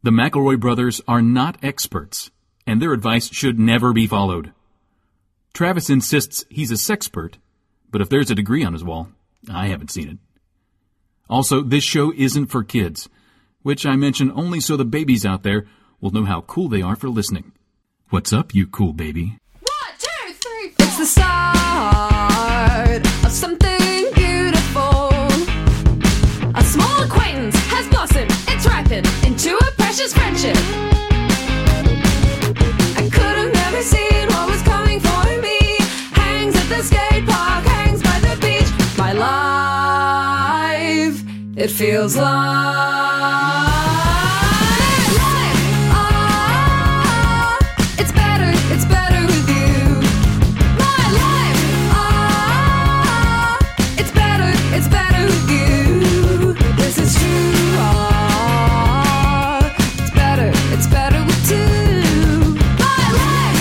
The McElroy brothers are not experts, and their advice should never be followed. Travis insists he's a sexpert, but if there's a degree on his wall, I haven't seen it. Also, this show isn't for kids, which I mention only so the babies out there will know how cool they are for listening. What's up, you cool baby? 1, 2, 3, 4. It's the start of something beautiful. A small acquaintance has blossomed, it's ripened into a precious friendship. I could have never seen what was coming for me. Hangs at the skate park, hangs by the beach. My life, it feels like it's better with you. My life, it's better with you. This is true, it's better with two. My life,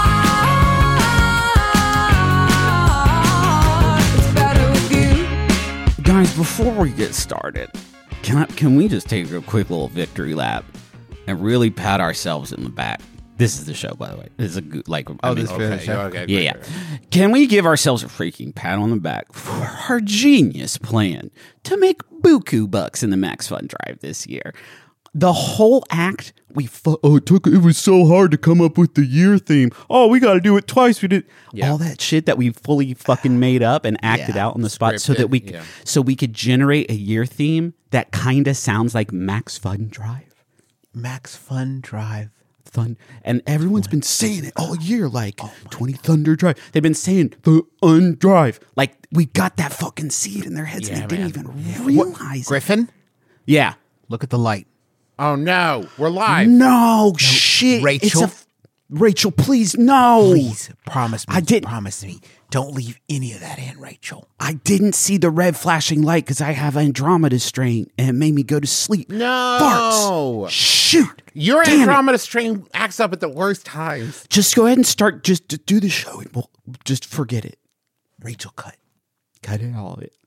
it's better with you. Guys, before we get started, can we just take a quick little victory lap and really pat ourselves in the back? This is the show, by the way. This is a good, this is the show. Okay, yeah. Can we give ourselves a freaking pat on the back for our genius plan to make buku bucks in the Max Fun Drive this year? The whole act, it was so hard to come up with the year theme. Oh, we got to do it twice. We did all that shit that we fully fucking made up and acted out on the spot so that we could generate a year theme that kind of sounds like Max Fun Drive. Max Fun Drive. Fun. And everyone's been saying it all year, 20 Thunder Drive. They've been saying the undrive. We got that fucking seed in their heads and they didn't even realize it. Griffin? Yeah. Look at the light. Oh no, we're live. No, shit. Rachel? Rachel, please, no. Please, promise me. I didn't. Promise me. Don't leave any of that in, Rachel. I didn't see the red flashing light because I have Andromeda strain and it made me go to sleep. No. Farts. Shoot. Your Damn Andromeda strain acts up at the worst times. Just go ahead and start. Just to do the show and we'll just forget it. Rachel, cut. Cut it, all of it.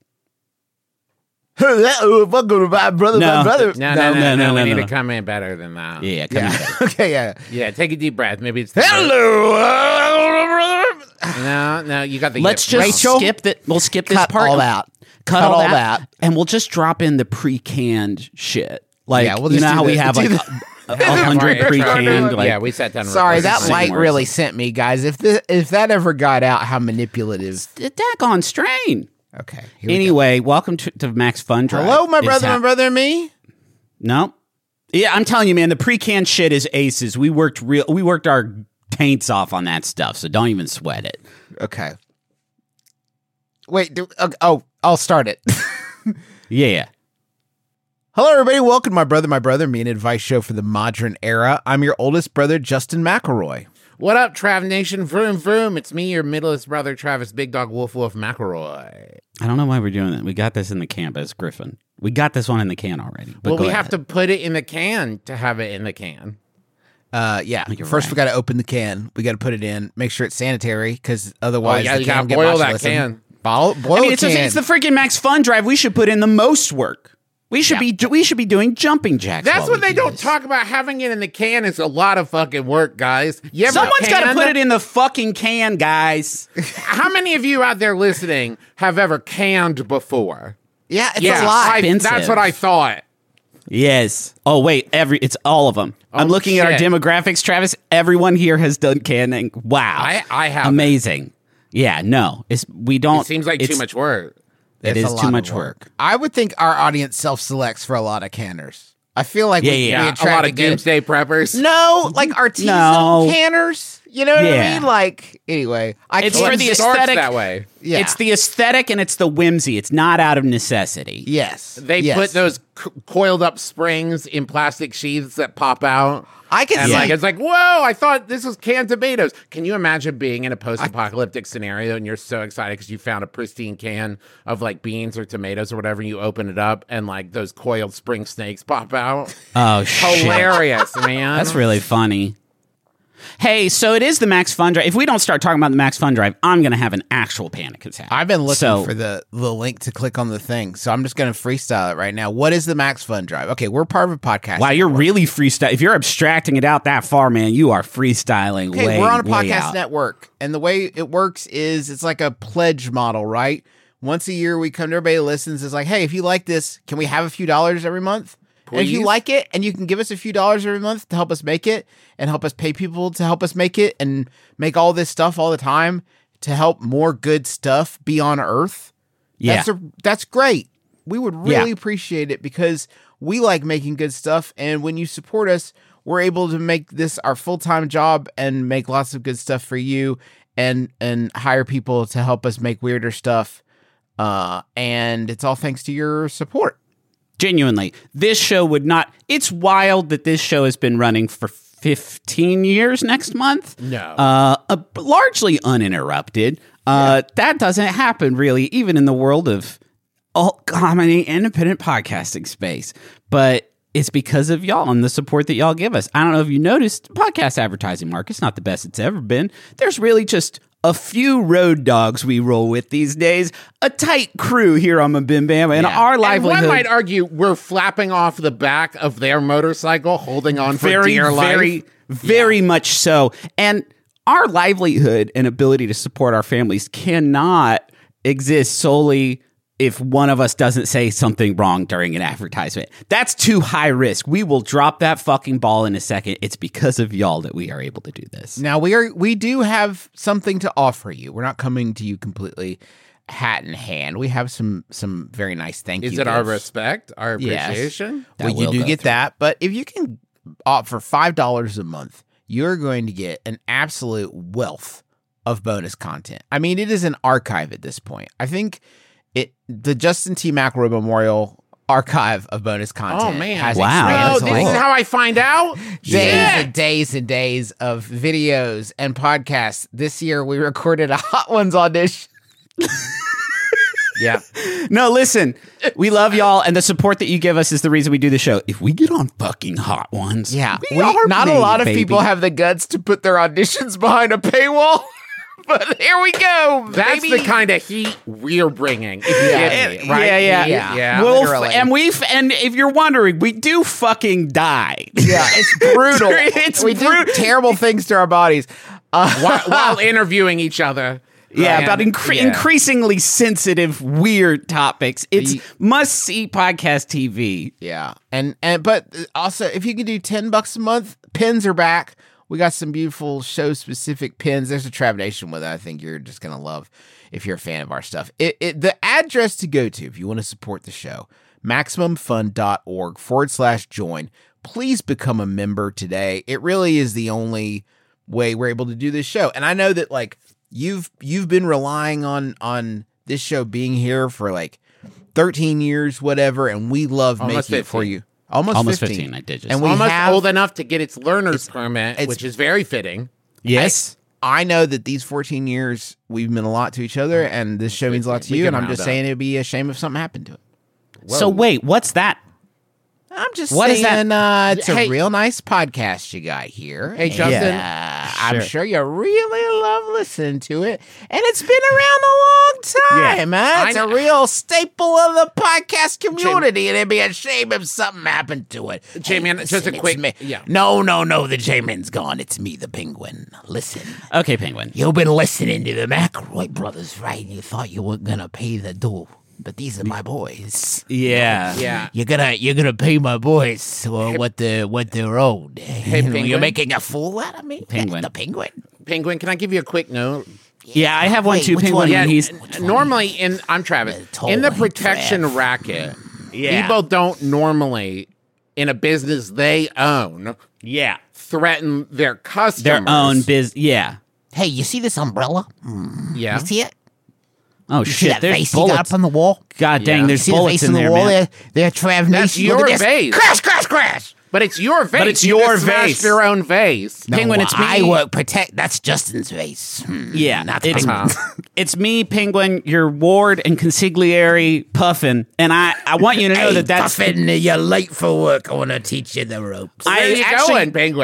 Welcome to my brother, my brother. No. We need to come in better than that. Yeah, come in better. Okay, yeah. Yeah, take a deep breath. Maybe it's Hello. No, you got the. Let's just Rachel, skip that. We'll skip this cut part. all that. Cut all that, and we'll just drop in the pre-canned shit. We'll you just know do how we the- have do 100 pre-canned. Yeah, we sat down. and Sorry, recorded that this. light Same really recipe. sent me, guys. If that ever got out, how manipulative. Attack on strain. Okay. here we go. Anyway, welcome to Max Fun Drive. Hello, my It's brother, and me. No. Yeah, I'm telling you, man, the pre-canned shit is aces. We worked our taints off on that stuff, so don't even sweat it. Okay. Wait. I'll start it. Yeah. Hello, everybody. Welcome to my brother, me, an advice show for the modern era. I'm your oldest brother, Justin McElroy. What up, Trav Nation? Vroom, vroom. It's me, your middlest brother, Travis Big Dog Wolf McElroy. I don't know why we're doing that. We got this in the can, but it's Griffin. We got this one in the can already. But Well, go we ahead. have to put it in the can to have it in the can. Yeah. You're First, right. we got to open the can. We got to put it in. Make sure it's sanitary, because otherwise, yeah, the you can gotta get boil that botulism. can. Boil I mean, a can. it's the freaking Max Fun Drive. We should put in the most work. We should be doing jumping jacks. That's while what we they do don't this. talk about. Having it in the can is a lot of fucking work, guys. You ever Someone's got to canned? put it in the fucking can, guys. How many of you out there listening have ever canned before? Yeah, it's Yeah, a lot. Expensive. that's what I thought. Yes. Oh wait, it's all of them. I'm Oh, looking at our shit. demographics, Travis. Everyone here has done canning. Wow. I have. Amazing. Yeah. No, we don't. It seems like too it's- much work. It It's is a too lot much of work. I would think our audience self-selects for a lot of canners. I feel like we Yeah, a attract lot a of good- doomsday preppers. No, like artisanal No. canners. You know what Yeah. I mean? Like, anyway, It's Well, for it the starts aesthetic. that way. Yeah. It's the aesthetic and it's the whimsy. It's not out of necessity. Yes. They yes. put those coiled up springs in plastic sheaths that pop out. I can And see. like it's like, whoa, I thought this was canned tomatoes. Can you imagine being in a post-apocalyptic scenario and you're so excited because you found a pristine can of like beans or tomatoes or whatever, and you open it up and like those coiled spring snakes pop out? Oh shit. Hilarious, man. That's really funny. Hey, so it is the Max Fun Drive. If we don't start talking about the Max Fun Drive, I'm going to have an actual panic attack. I've been looking for the link to click on the thing, so I'm just going to freestyle it right now. What is the Max Fun Drive? Okay, we're part of a podcast. Wow, you're really freestyle. If you're abstracting it out that far, man, you are freestyling Okay, we're on a way podcast out. network, and the way it works is it's like a pledge model, right? Once a year, we come to everybody who listens. It's like, hey, if you like this, can we have a few dollars every month? And if you Please? like it, and you can give us a few dollars every month to help us make it, and help us pay people to help us make it, and make all this stuff all the time to help more good stuff be on Earth. Yeah. That's great. We would really Yeah. appreciate it because we like making good stuff, and when you support us, we're able to make this our full-time job and make lots of good stuff for you, and hire people to help us make weirder stuff. And it's all thanks to your support. Genuinely, this show would not. It's wild that this show has been running for 15 years next month. No. Largely uninterrupted. That doesn't happen really, even in the world of alt comedy independent podcasting space. But it's because of y'all and the support that y'all give us. I don't know if you noticed, podcast advertising market's not the best it's ever been. There's really just a few road dogs we roll with these days, a tight crew here on Mabim Bam, and our And livelihood. one might argue we're flapping off the back of their motorcycle, holding on for very, dear life. very much so. And our livelihood and ability to support our families cannot exist solely if one of us doesn't say something wrong during an advertisement. That's too high risk. We will drop that fucking ball in a second. It's because of y'all that we are able to do this. Now we do have something to offer you. We're not coming to you completely hat in hand. We have some very nice thank you. Is it our gifts. respect, our Yes. appreciation? That Well, you will do go get through. that, but if you can opt for $5 a month, you're going to get an absolute wealth of bonus content. I mean, it is an archive at this point. I think the Justin T. McElroy Memorial Archive of bonus content. Oh, man. has Wow. Oh, expanded this to is how I find out? days Yeah. and days and days of videos and podcasts. This year, we recorded a Hot Ones audition. Yeah. No, listen, we love y'all, and the support that you give us is the reason we do the show. If we get on fucking Hot Ones, Yeah, we are not a made, lot of baby. people have the guts to put their auditions behind a paywall. But here we go. That's baby. the kind of heat we're bringing. If you get me, right? Yeah. literally. And if you're wondering, we do fucking die. Yeah, it's brutal. It's we do brutal. terrible things to our bodies. while interviewing each other. Yeah, And- about yeah. increasingly sensitive, weird topics. It's must-see podcast TV. Yeah, and but also if you can do $10 a month, pins are back. We got some beautiful show-specific pins. There's a Trav Nation one that I think you're just gonna love if you're a fan of our stuff. The address to go to if you want to support the show, MaximumFun.org/join. Please become a member today. It really is the only way we're able to do this show. And I know that like you've been relying on this show being here for like 13 years, whatever, and we love Almost making it for 15. you. Almost 15. I did just. And we Almost have, old enough to get its learner's permit, which is very fitting. yes. I know that these 14 years we've meant a lot to each other, and this show means a lot to We you. can And I'm round just up. saying it'd be a shame if something happened to it. So wait, what's that? I'm just What is saying it's Hey- a real nice podcast you got here. Hey, Justin. And, I'm sure you really love listening to it. And it's been around a long time, man. It's a real staple of the podcast community, and it'd be a shame if something happened to it. J-Man, just a listen, quick- it's me. yeah. No, the J-Man's gone. It's me, the Penguin. Listen. Okay, Penguin. You've been listening to the McElroy brothers, right? You thought you weren't gonna pay the due, but these are my boys. Yeah. Yeah. You're gonna pay my boys what they're owed. Hey, Penguin. You're making a fool out of me, Penguin. The Penguin. Penguin, can I give you a quick note? Yeah, I have one Wait, too, which Penguin. one? And Yeah, he's normally I'm Travis. In the protection racket, people don't normally, in a business they own, threaten their customers. their own biz. Yeah. Hey, you see this umbrella? Yeah. You see it? Oh See shit! that There's vase you got bullets. up on the wall? God dang! Yeah. There's See the bullets vase in on the there, wall man. there, Trav That's Nation? Look at your this. vase. Crash! But it's your vase. it's You your just smashed vase. your own vase. Penguin, it's me. I work protect. That's Justin's vase. Yeah, not it's, Penguin. it's me, Penguin, your ward and consigliere, Puffin, and I want you to know Hey, that's Puffin, you're late for work. I want to teach you the ropes. Where are you going, Penguin?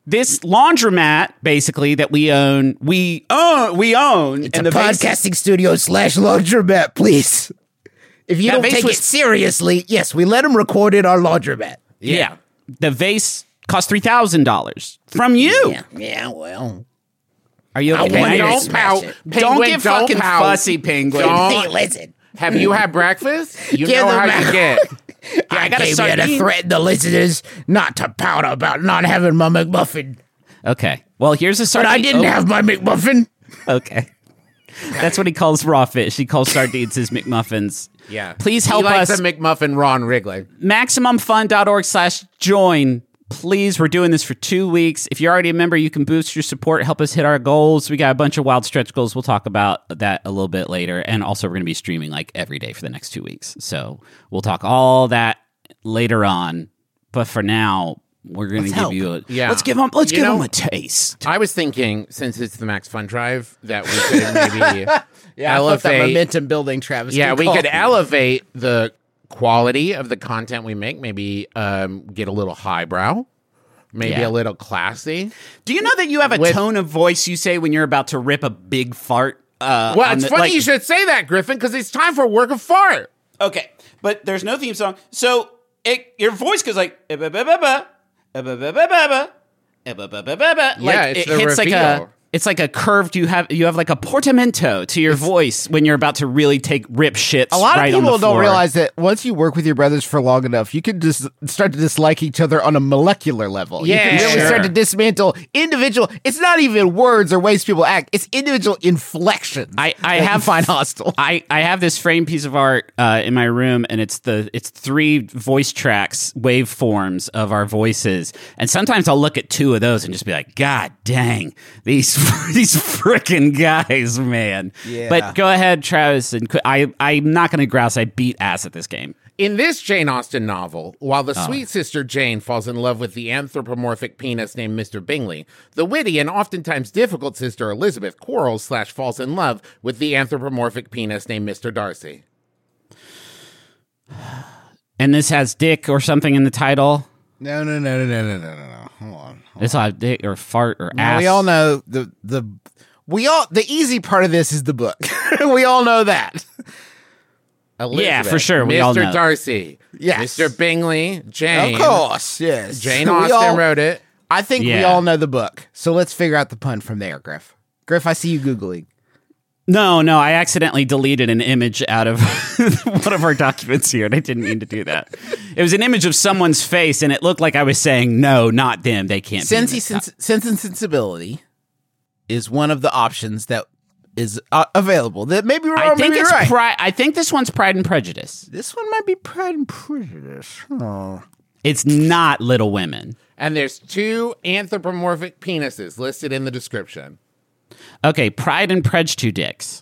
this laundromat, basically, that we own. It's and a the vase- podcasting studio / laundromat, please. If you That don't vase take was- it seriously, yes, we let them record in our laundromat. Yeah. The vase cost $3,000 from you. Yeah, well. Are you I okay? wanted to Don't smash pout. it. Don't Penguin, get fucking pout. fussy, Penguin. Don't. Hey, listen. Have you had breakfast? You Give know them how you back. get. I got a came here to sardine. threaten the listeners not to pout about not having my McMuffin. Okay. Well, here's a But sardine. I didn't have my McMuffin. Okay. That's what he calls raw fish. He calls sardines his McMuffins. Yeah. Please He help likes us. a McMuffin Ron Wrigley. MaximumFun.org/join. Please, we're doing this for 2 weeks. If you're already a member, you can boost your support, help us hit our goals. We got a bunch of wild stretch goals. We'll talk about that a little bit later. And also, we're going to be streaming like every day for the next 2 weeks. So we'll talk all that later on. But for now, we're going to give you a Yeah. Let's give them know- a taste. I was thinking, since it's the Max Fun Drive, that we could maybe Yeah, I love that elevate. momentum building, Travis. Yeah, Good we call. could elevate the quality of the content we make. Maybe get a little highbrow, maybe Yeah. a little classy. Do you know that you have a With- tone of voice you say when you're about to rip a big fart? Well, on it's the- funny like- you should say that, Griffin, because it's time for Work of Fart. Okay, but there's no theme song, so your voice goes like like it's it the hits like reveal. it's like a curved. You have like a portamento to your voice when you're about to really rip shits. A lot right of on the people don't floor. realize that once you work with your brothers for long enough, you can just start to dislike each other on a molecular level. Yeah, you can really sure. start to dismantle individual. It's not even words or ways people act. It's individual inflections. I that you have find hostile. I have this framed piece of art in my room, and it's 3 voice tracks, waveforms of our voices. And sometimes I'll look at 2 of those and just be like, God dang, these frickin' guys, man. Yeah. But go ahead, Travis, and I'm not going to grouse. I beat ass at this game. In this Jane Austen novel, while the sweet sister Jane falls in love with the anthropomorphic penis named Mr. Bingley, the witty and oftentimes difficult sister Elizabeth quarrels / falls in love with the anthropomorphic penis named Mr. Darcy. And this has dick or something in the title. No. Hold on. This will have dick or fart or ass. We all know the easy part of this is the book. We all know that. Elizabeth, Yeah, for sure, Mr. we all know. Darcy. Yes. Mr. Bingley, Jane. Of course, yes. Jane We Austen all- wrote it. I think we Yeah. all know the book. So let's figure out the pun from there, Griff. Griff, I see you Googling. No, I accidentally deleted an image out of one of our documents here, and I didn't mean to do that. It was an image of someone's face, and it looked like I was saying, no, not them. They can't be in this Sense and Sensibility is one of the options that is available. That maybe we're I wrong, think maybe it's you're right. I think this one's Pride and Prejudice. This one might be Pride and Prejudice. Oh. It's not Little Women. And there's 2 anthropomorphic penises listed in the description. Okay, Pride and Prej 2 dicks.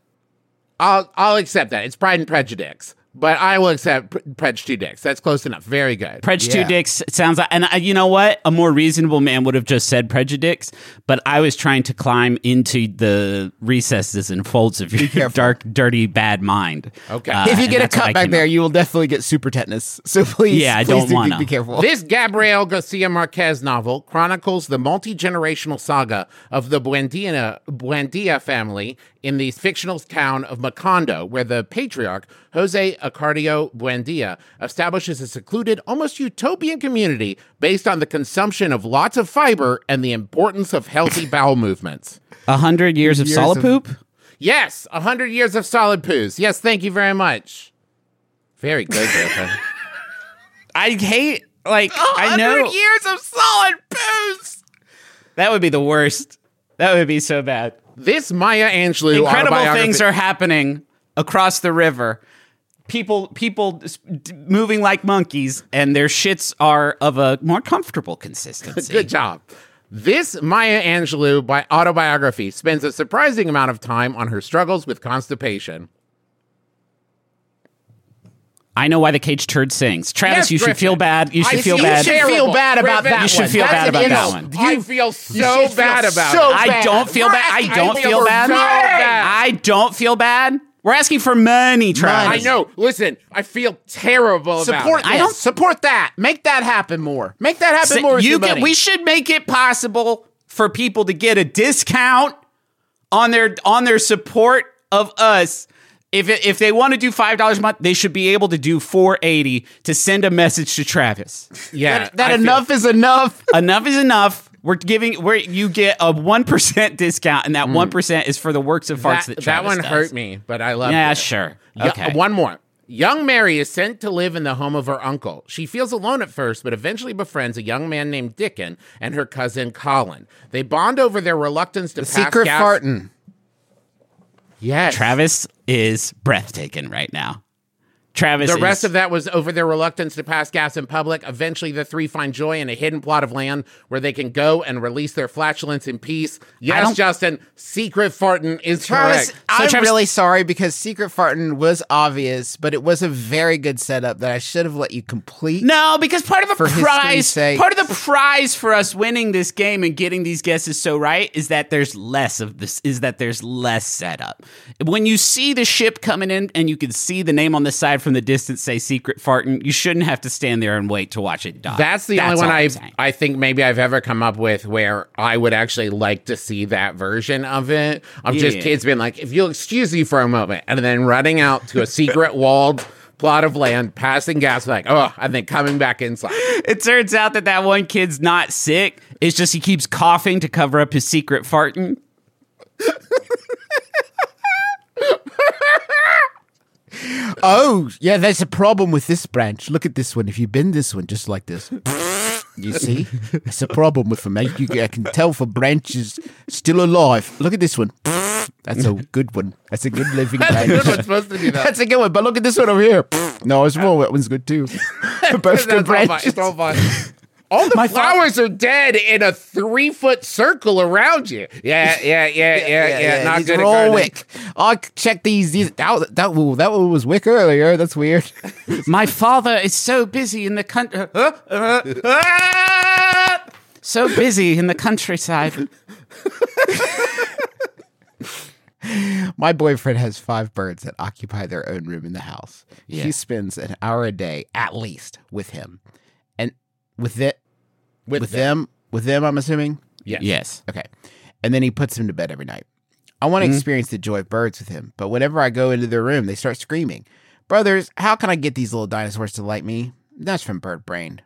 I'll accept that. It's Pride and Prejudice. But I will accept Prej 2 dicks. That's close enough. Very good. Prej Yeah. 2 dicks sounds like, and you know what? A more reasonable man would have just said Prejudice, but I was trying to climb into the recesses and folds of your dark, dirty, bad mind. Okay. If you and get a that's what I cut back came there, up- you will definitely get super tetanus. So please, Yeah, I please don't wanna. be careful. This Gabriel Garcia Marquez novel chronicles the multi-generational saga of the Buendia family in the fictional town of Macondo, where the patriarch, Jose Acardio Buendia, establishes a secluded, almost utopian community based on the consumption of lots of fiber and the importance of healthy bowel movements. 100 years of solid poop? Yes, 100 years of solid poos. Yes, thank you very much. Very good, Griffin. I hate, I know. 100 years of solid poos. That would be the worst. That would be so bad. This Maya Angelou Incredible autobiography- things are happening across the river. People moving like monkeys, and their shits are of a more comfortable consistency. Good job. This Maya Angelou autobiography spends a surprising amount of time on her struggles with constipation. I know why the caged turd sings. Travis, Yes, you should Griffin. feel bad. You should feel You bad. should feel bad about Griffin, that You should one. feel That's bad an about that insult. one. I feel so should feel bad about so it. I don't feel bad. I don't feel bad. I don't feel bad. We're asking for money, Travis. I know. Listen, I feel terrible about Support it. this. I don't- support that. Make that happen more. Make that happen more. With your money. We should make it possible for people to get a discount on their support of us. If they want to do $5 a month, they should be able to do $4.80 to send a message to Travis. Yeah, that I feel- enough is enough. Enough is enough. You get a 1% discount, and that 1% is for the works of farts that That Travis one does. hurt me, but I love it. Yeah, sure. Okay. One more. Young Mary is sent to live in the home of her uncle. She feels alone at first, but eventually befriends a young man named Dickon and her cousin Colin. They bond over their reluctance to pass Secret gas. farting. Yes. Travis is breathtaking right now. Travis The is, rest of that was over their reluctance to pass gas in public. Eventually, the three find joy in a hidden plot of land where they can go and release their flatulence in peace. Yes, don't- Justin, secret farting is Travis, correct. I'm Travis- really sorry because secret farting was obvious, but it was a very good setup that I should have let you complete. No, because part of the For history's prize, sake. part of the prize for us winning this game and getting these guesses so right is that there's less of this. Is that there's less setup. When you see the ship coming in and you can see the name on the side from the distance say "secret farting," you shouldn't have to stand there and wait to watch it die. That's the only all one I'm saying. I think maybe I've ever come up with where I would actually like to see that version of it. Of just Yeah. kids being like, if you'll excuse me for a moment, and then running out to a secret walled plot of land, passing gas, like, oh, and then coming back inside. It turns out that one kid's not sick. It's just he keeps coughing to cover up his secret farting. Oh, yeah, there's a problem with this branch. Look at this one. If you bend this one just like this, you see? It's a problem with them. I can tell if a branch is still alive. Look at this one. That's a good one. That's a good living branch. That's what's supposed to do that. That's a good one. But look at this one over here. No, it's wrong. That one's good too. Both That's good all fine. branches. It's all fine. All the flowers are dead in a 3-foot circle around you. Yeah. Not These good are at all gardening. wick. I'll check these. That one was wick earlier. That's weird. My father is so busy in the country. So busy in the countryside. My boyfriend has 5 birds that occupy their own room in the house. Yeah. She spends an hour a day at least with him, and with them, I'm assuming. Yes. Yes. Okay, and then he puts him to bed every night. I want to experience the joy of birds with him, but whenever I go into their room, they start screaming. Brothers, how can I get these little dinosaurs to like me? That's from Bird Brain.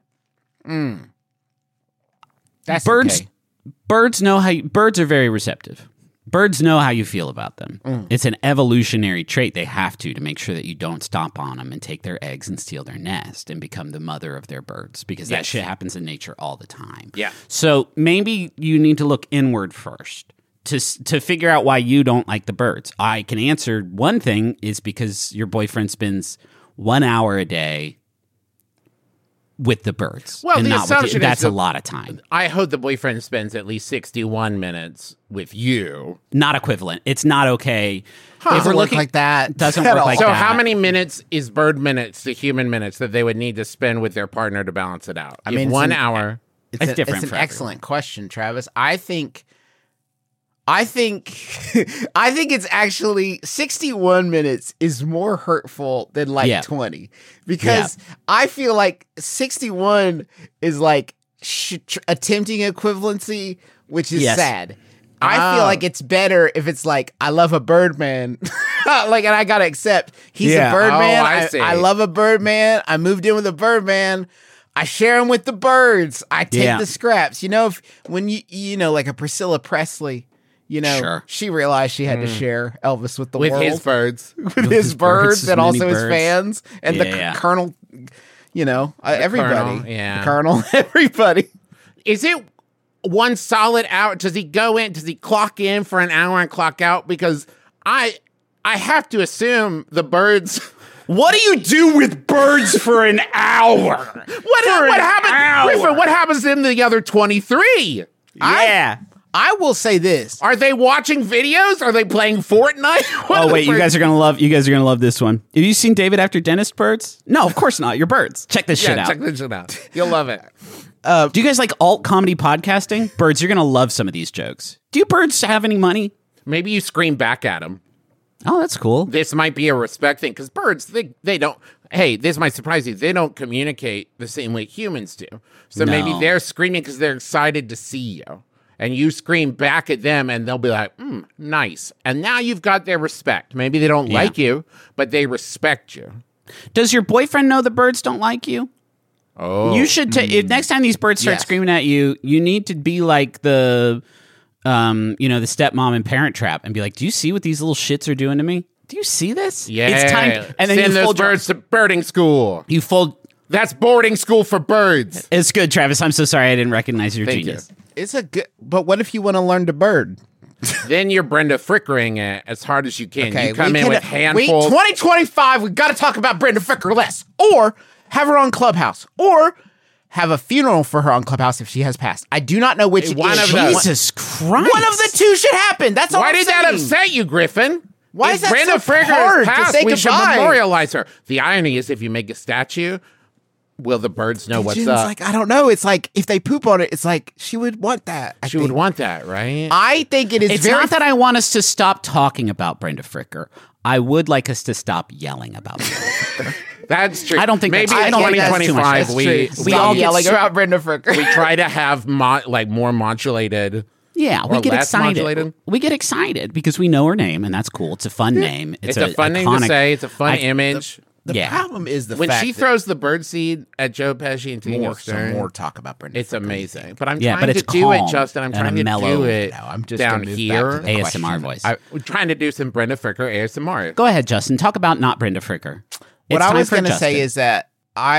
That's Birds. okay. Birds know how. Birds are very receptive. Birds know how you feel about them. It's an evolutionary trait. They have to make sure that you don't stomp on them and take their eggs and steal their nest and become the mother of their birds, because that Yes. shit happens in nature all the time. Yeah. So maybe you need to look inward first to figure out why you don't like the birds. I can answer one thing is because your boyfriend spends 1 hour a day with the birds. Well, and the not with you. assumption is That's a that- lot of time. I hope the boyfriend spends at least 61 minutes with you. Not equivalent. It's not okay. If Doesn't we're work looking like that. Doesn't At work all. like So that. how many minutes is bird minutes to human minutes that they would need to spend with their partner to balance it out? I mean, it's 1 an- hour. It's different It's an for excellent question, Travis. I think it's actually 61 minutes is more hurtful than like Yeah. 20 because I feel like 61 is like attempting equivalency, which is Yes. sad. I feel like it's better if it's like I love a Birdman, like, and I gotta accept he's Yeah. a Birdman. Oh, I see. I love a Birdman. I moved in with a Birdman. I share them with the birds. I take Yeah. the scraps. You know, when you know, like a Priscilla Presley, you know, Sure. she realized she had to share Elvis with the With world, his birds. with his birds, his and many also his birds. fans and Yeah. the Colonel. You know, everybody, Colonel, yeah. the Colonel, everybody. Is it one solid hour? Does he go in? Does he clock in for an hour and clock out? Because I have to assume the birds. What do you do with birds for an hour? What happens? Griffin, what happens to the other 23? Yeah. I will say this. Are they watching videos? Are they playing Fortnite? What are Oh the wait, you birds- guys are gonna love this one. Have you seen David After Dentist Birds? No, of course not. You're birds. Check this shit Yeah, out. check this shit out. You'll love it. Do you guys like alt comedy podcasting? Birds, you're gonna love some of these jokes. Do you birds have any money? Maybe you scream back at him. Oh, that's cool. This might be a respect thing because birds, they don't. Hey, this might surprise you. They don't communicate the same way humans do. So maybe No. they're screaming because they're excited to see you. And you scream back at them and they'll be like, nice. And now you've got their respect. Maybe they don't like you, but they respect you. Does your boyfriend know the birds don't like you? Oh. You should if next time these birds start Yes. screaming at you, you need to be like the the stepmom in Parent Trap and be like, "Do you see what these little shits are doing to me? Do you see this? Yeah. It's time." And then Send you those fold birds to birding school. You fold. That's boarding school for birds. It's good, Travis. I'm so sorry I didn't recognize your Thank genius. It's a good, but what if you want to learn to bird? Then you're Brenda Frickering it as hard as you can. You come in with handfuls. 2025, we got to talk about Brenda Fricker less, or have her on Clubhouse, or have a funeral for her on Clubhouse if she has passed. I do not know which. One is. of those. Jesus Christ! One of the two should happen. That's all. Why I'm did that saying. upset you, Griffin? Why If is that Brenda so Fricker hard is to passed, say we should goodbye? memorialize her. The irony is, if you make a statue, will the birds know what's Jen's up? like, I don't know. It's like if they poop on it, it's like she would want that. She would want that, right? I think it is. It's very not that I want us to stop talking about Brenda Fricker. I would like us to stop yelling about Brenda Fricker. That's true. I don't think maybe that's- I in don't think that's too much. 2025 That's we true. we all all get yelling so- about Brenda Fricker. we try to have more modulated. Yeah, we Or get less excited. modulated? We get excited because we know her name, and that's cool. It's a fun name. It's a fun name to iconic- say. It's a fun image. The Yeah. problem is the When fact she that throws the bird seed at Joe Pesci and Tina more, Stern, some more talk about Brenda. it's Fricker. amazing. But I'm Yeah, trying but to it's do it, calm Justin. I'm and trying a to mellow- do it No, I'm just down gonna move here. back to the ASMR question. voice. We're trying to do some Brenda Fricker ASMR. Go ahead, Justin. Talk about not Brenda Fricker. What It's I time was for going to say Justin. is that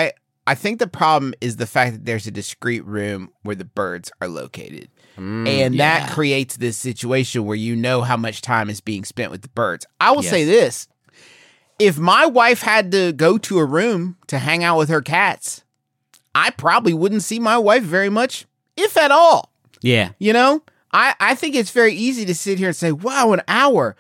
I think the problem is the fact that there's a discrete room where the birds are located. And that creates this situation where you know how much time is being spent with the birds. I will say this. If my wife had to go to a room to hang out with her cats, I probably wouldn't see my wife very much, if at all. Yeah. You know, I think it's very easy to sit here and say, wow, an hour.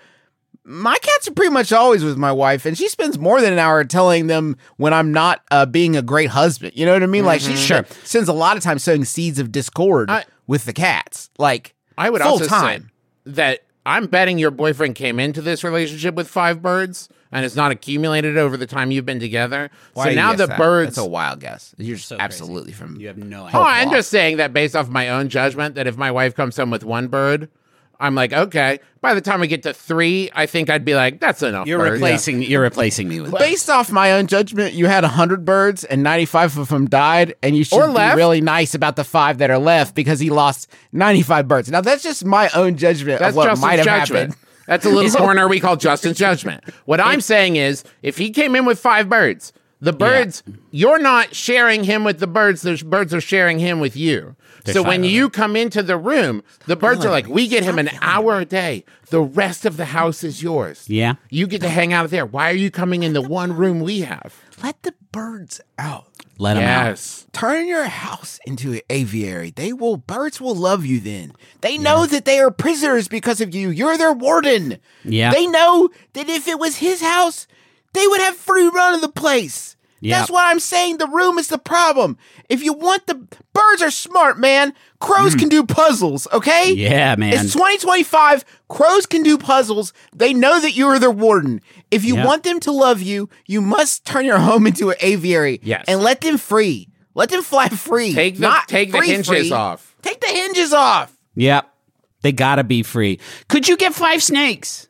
My cats are pretty much always with my wife, and she spends more than an hour telling them when I'm not being a great husband. You know what I mean? Like, she spends a lot of time sowing seeds of discord with the cats. Like, I would full also time. say that I'm betting your boyfriend came into this relationship with 5 birds and it's not accumulated over the time you've been together. Why So do you now guess the that? birds. That's a wild guess. You're just So absolutely from. You have no Oh, idea. I'm just saying that based off my own judgment, that if my wife comes home with 1 bird, I'm like, okay. By the time we get to 3, I think I'd be like, that's enough. You're birds. replacing me with Based off my own judgment, you had 100 birds and 95 of them died, and you should Or be left. really nice about the 5 that are left because he lost 95 birds. Now, that's just my own judgment That's of what Justin's might have judgment. happened. That's a little corner we call Justin's judgment. What I'm saying is, if he came in with 5 birds, the birds, you're not sharing him with the birds. The birds are sharing him with you. So when you come into the room, the birds are like, we get him an hour a day. The rest of the house is yours. Yeah. You get to hang out there. Why are you coming in the one room we have? Let the birds out. Let him out. Yes. Turn your house into an aviary. Birds will love you then. They know that they are prisoners because of you. You're their warden. Yeah. They know that if it was his house, they would have free run of the place. Yeah. That's why I'm saying the room is the problem. If you want birds are smart, man. Crows can do puzzles, okay? Yeah, man. It's 2025. Crows can do puzzles. They know that you are their warden. If you Yeah. want them to love you, you must turn your home into an aviary. Yes. And let them free. Let them fly free. Take the Not free, hinges free. off. Take the hinges off. Yep. They gotta be free. Could you get 5 snakes?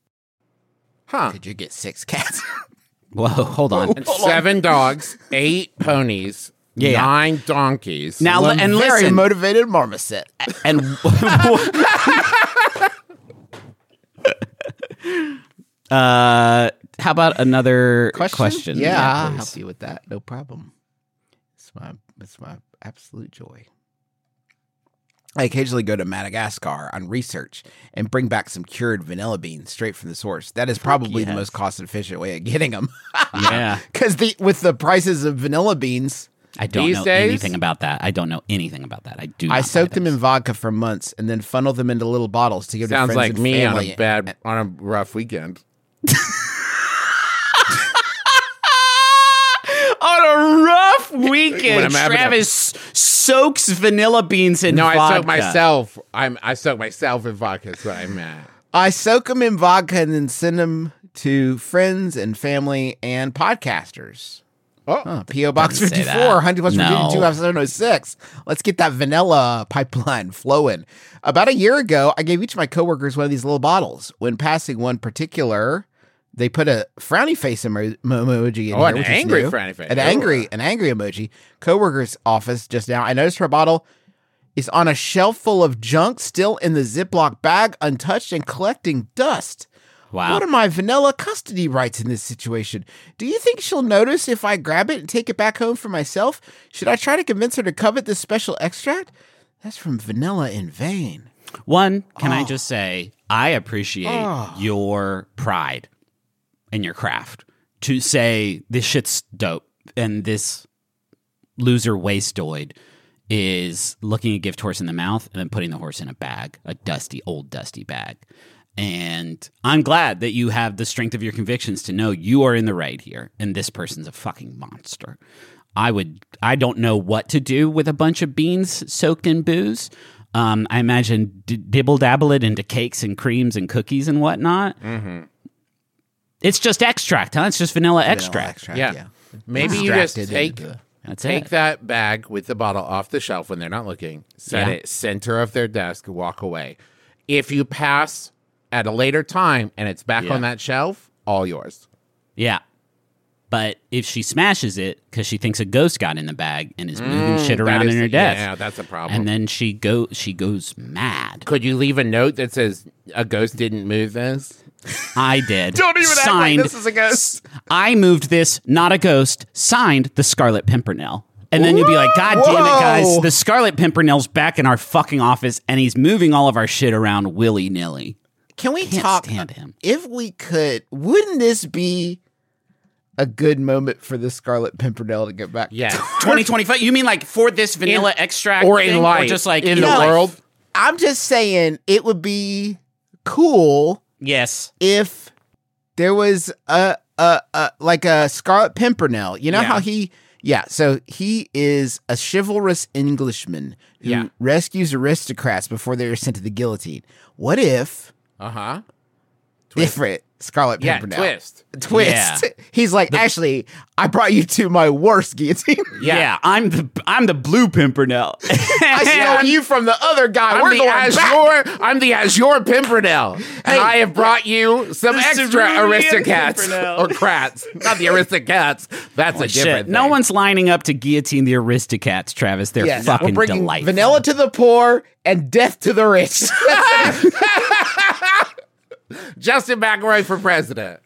Huh. Could you get 6 cats? Whoa, hold on. And 7 dogs, 8 ponies, Yeah. 9 donkeys. Now, One and very listen. motivated marmoset. And how about another question? Yeah, I'll please. help you with that. No problem. It's my absolute joy. I occasionally go to Madagascar on research and bring back some cured vanilla beans straight from the source. That is probably the yes. most cost-efficient way of getting them. Yeah. Because with the prices of vanilla beans, I don't These know days? anything about that. I don't know anything about that. I do. I not soaked buy them in those. vodka for months and then funneled them into little bottles to give to Sounds friends like and me on family. on a rough weekend. On a rough When weekend, I'm having Travis soaks vanilla beans in No, vodka. I soak myself. I soak myself in vodka. That's what I meant. I soak them in vodka and then send them to friends and family and podcasters. P.O. Box Doesn't say 54, that. Hunting Plus Virginia No. 2706. Let's get that vanilla pipeline flowing. About a year ago, I gave each of my coworkers one of these little bottles. When passing one particular, they put a frowny face emoji in Oh, here, an which is angry new. frowny face. An angry emoji. Coworker's office just now. I noticed her bottle is on a shelf full of junk, still in the Ziploc bag, untouched and collecting dust. Wow. What are my vanilla custody rights in this situation? Do you think she'll notice if I grab it and take it back home for myself? Should I try to convince her to covet this special extract? That's from Vanilla in Vain. One, can I just say, I appreciate your pride in your craft to say this shit's dope and this loser wastoid is looking a gift horse in the mouth and then putting the horse in a bag, a old dusty bag. And I'm glad that you have the strength of your convictions to know you are in the right here and this person's a fucking monster. I don't know what to do with a bunch of beans soaked in booze. I imagine dibble dabble it into cakes and creams and cookies and whatnot. Mm-hmm. It's just extract, huh? It's just vanilla extract. Yeah. Maybe you just take That's that bag with the bottle off the shelf when they're not looking, set it center of their desk, walk away. If you pass at a later time and it's back on that shelf, all yours. Yeah. But if she smashes it because she thinks a ghost got in the bag and is moving shit around in her desk, Yeah, that's a problem. and then she goes mad. Could you leave a note that says a ghost didn't move this? I did. Don't even act like Signed, this is a ghost. I moved this, not a ghost. Signed, the Scarlet Pimpernel. And then you'd be like, God damn it, guys. The Scarlet Pimpernel's back in our fucking office and he's moving all of our shit around willy-nilly. Can we Can't talk? stand him. If we could, wouldn't this be a good moment for the Scarlet Pimpernel to get back? Yeah. 2025? You mean like for this vanilla extract or thing, in life. Or just like in the life? world. I'm just saying it would be cool Yes. if there was a Scarlet Pimpernel. You know how he so he is a chivalrous Englishman who rescues aristocrats before they are sent to the guillotine. What if Uh-huh. different Scarlet Yeah, Pimpernel? twist. Yeah. He's like, actually, I brought you to my worst guillotine. Yeah, I'm the blue Pimpernel. I stole you from the other guy. We're going back. I'm the Azure Pimpernel, and I have brought you some extra Cerulean Aristocats Pimpernel. or crats, not the Aristocats. That's a different Shit. thing. No one's lining up to guillotine the Aristocats, Travis. They're Yes, fucking we're bringing delightful. vanilla to the poor and death to the rich. Justin McElroy for president.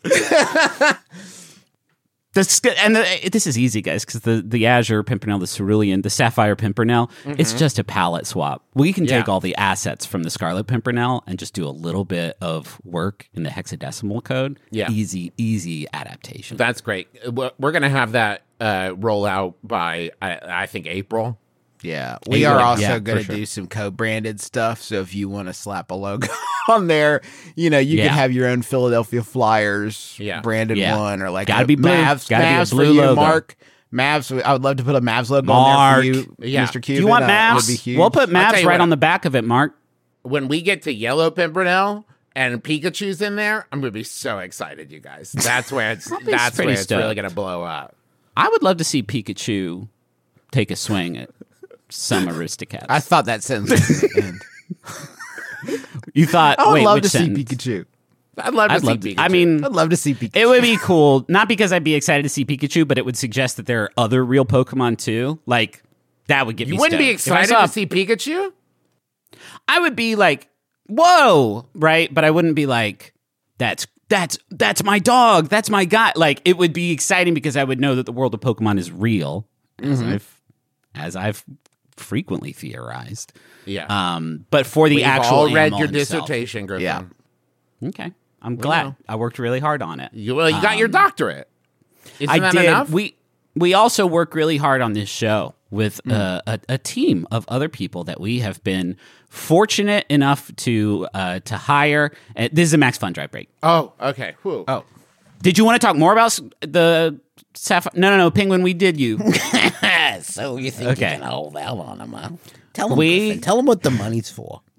This is easy, guys, because the Azure Pimpernel, the Cerulean, the Sapphire Pimpernel, it's just a palette swap. We can take all the assets from the Scarlet Pimpernel and just do a little bit of work in the hexadecimal code. Yeah. Easy adaptation. That's great. We're going to have that roll out by, I think, April. Yeah, we are also Yeah, going for to sure. do some co-branded stuff. So if you want to slap a logo on there, you can have your own Philadelphia Flyers branded one, or like Gotta a be blue. Mavs, Gotta be a Mavs blue for you, logo. Mark. Mavs. I would love to put a Mavs logo Mark. on there for you, Yeah. Mr. Cuban. Do you want That would be Mavs? huge. We'll put I'll tell Mavs you right what. on the back of it, Mark. When we get to Yellow Pimpernel and Pikachu's in there, I'm going to be so excited, you guys. That's where it's pretty really stoked. going to blow up. I would love to see Pikachu take a swing at some Aristocats. I thought that sentence was going to end. You thought, I would wait, love which to sentence? see Pikachu. I'd love to I'd see love to. Pikachu. I mean, I'd love to see Pikachu. it would be cool, not because I'd be excited to see Pikachu, but it would suggest that there are other real Pokemon too. Like, that would get me you wouldn't be stoked. If I excited saw- to see Pikachu? I would be like, whoa, right? But I wouldn't be like, that's my dog. That's my guy. Like, it would be exciting because I would know that the world of Pokemon is real, as I've frequently theorized. Yeah. But for the We've actual all read animal your himself. dissertation, Griffin. Yeah. Okay, I'm glad. I worked really hard on it. You got your doctorate. Isn't I that did. enough? We also work really hard on this show with a team of other people that we have been fortunate enough to hire. This is a Max Fun Drive break. Oh, okay. Whew. Oh. Did you want to talk more about the Sapphire? No, Penguin. We did you. So you think Okay. you can hold out on them, huh? Tell them, We- tell them what the money's for.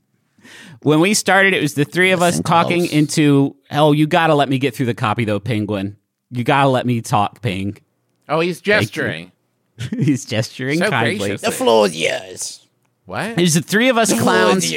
when we started, it was the three of us talking into, oh, you got to let me get through the copy, though, Penguin. You got to let me talk, Ping. Oh, he's gesturing. He's gesturing So kindly. gracious. The floor is yours. What? There's the three of us clowns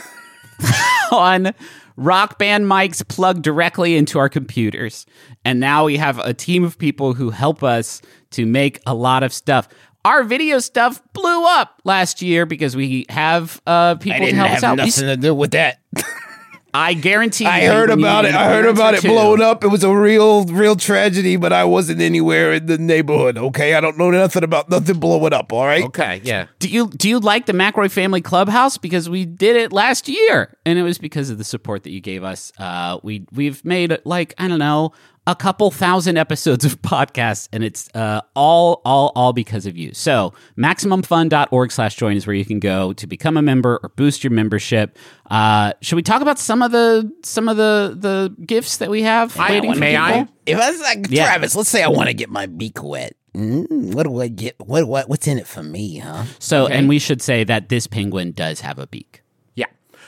on Rock Band mics plugged directly into our computers. And now we have a team of people who help us to make a lot of stuff. Our video stuff blew up last year because we have people I to didn't help us have out. nothing to do with that. I guarantee I you heard when you about need it. an I heard about it answer to- blowing up. It was a real tragedy, but I wasn't anywhere in the neighborhood. Okay, I don't know nothing about nothing blowing up. All right. Okay, yeah. Do you like the McRoy Family Clubhouse? Because we did it last year, and it was because of the support that you gave us. We've made like, I don't know, a couple thousand episodes of podcasts, and it's all because of you. So MaximumFun.org/join is where you can go to become a member or boost your membership. Should we talk about some of the gifts that we have waiting for may people? I? If I was like Yeah. Travis, let's say I want to get my beak wet. What do I get? What's in it for me, huh? So, and we should say that this penguin does have a beak. Yeah.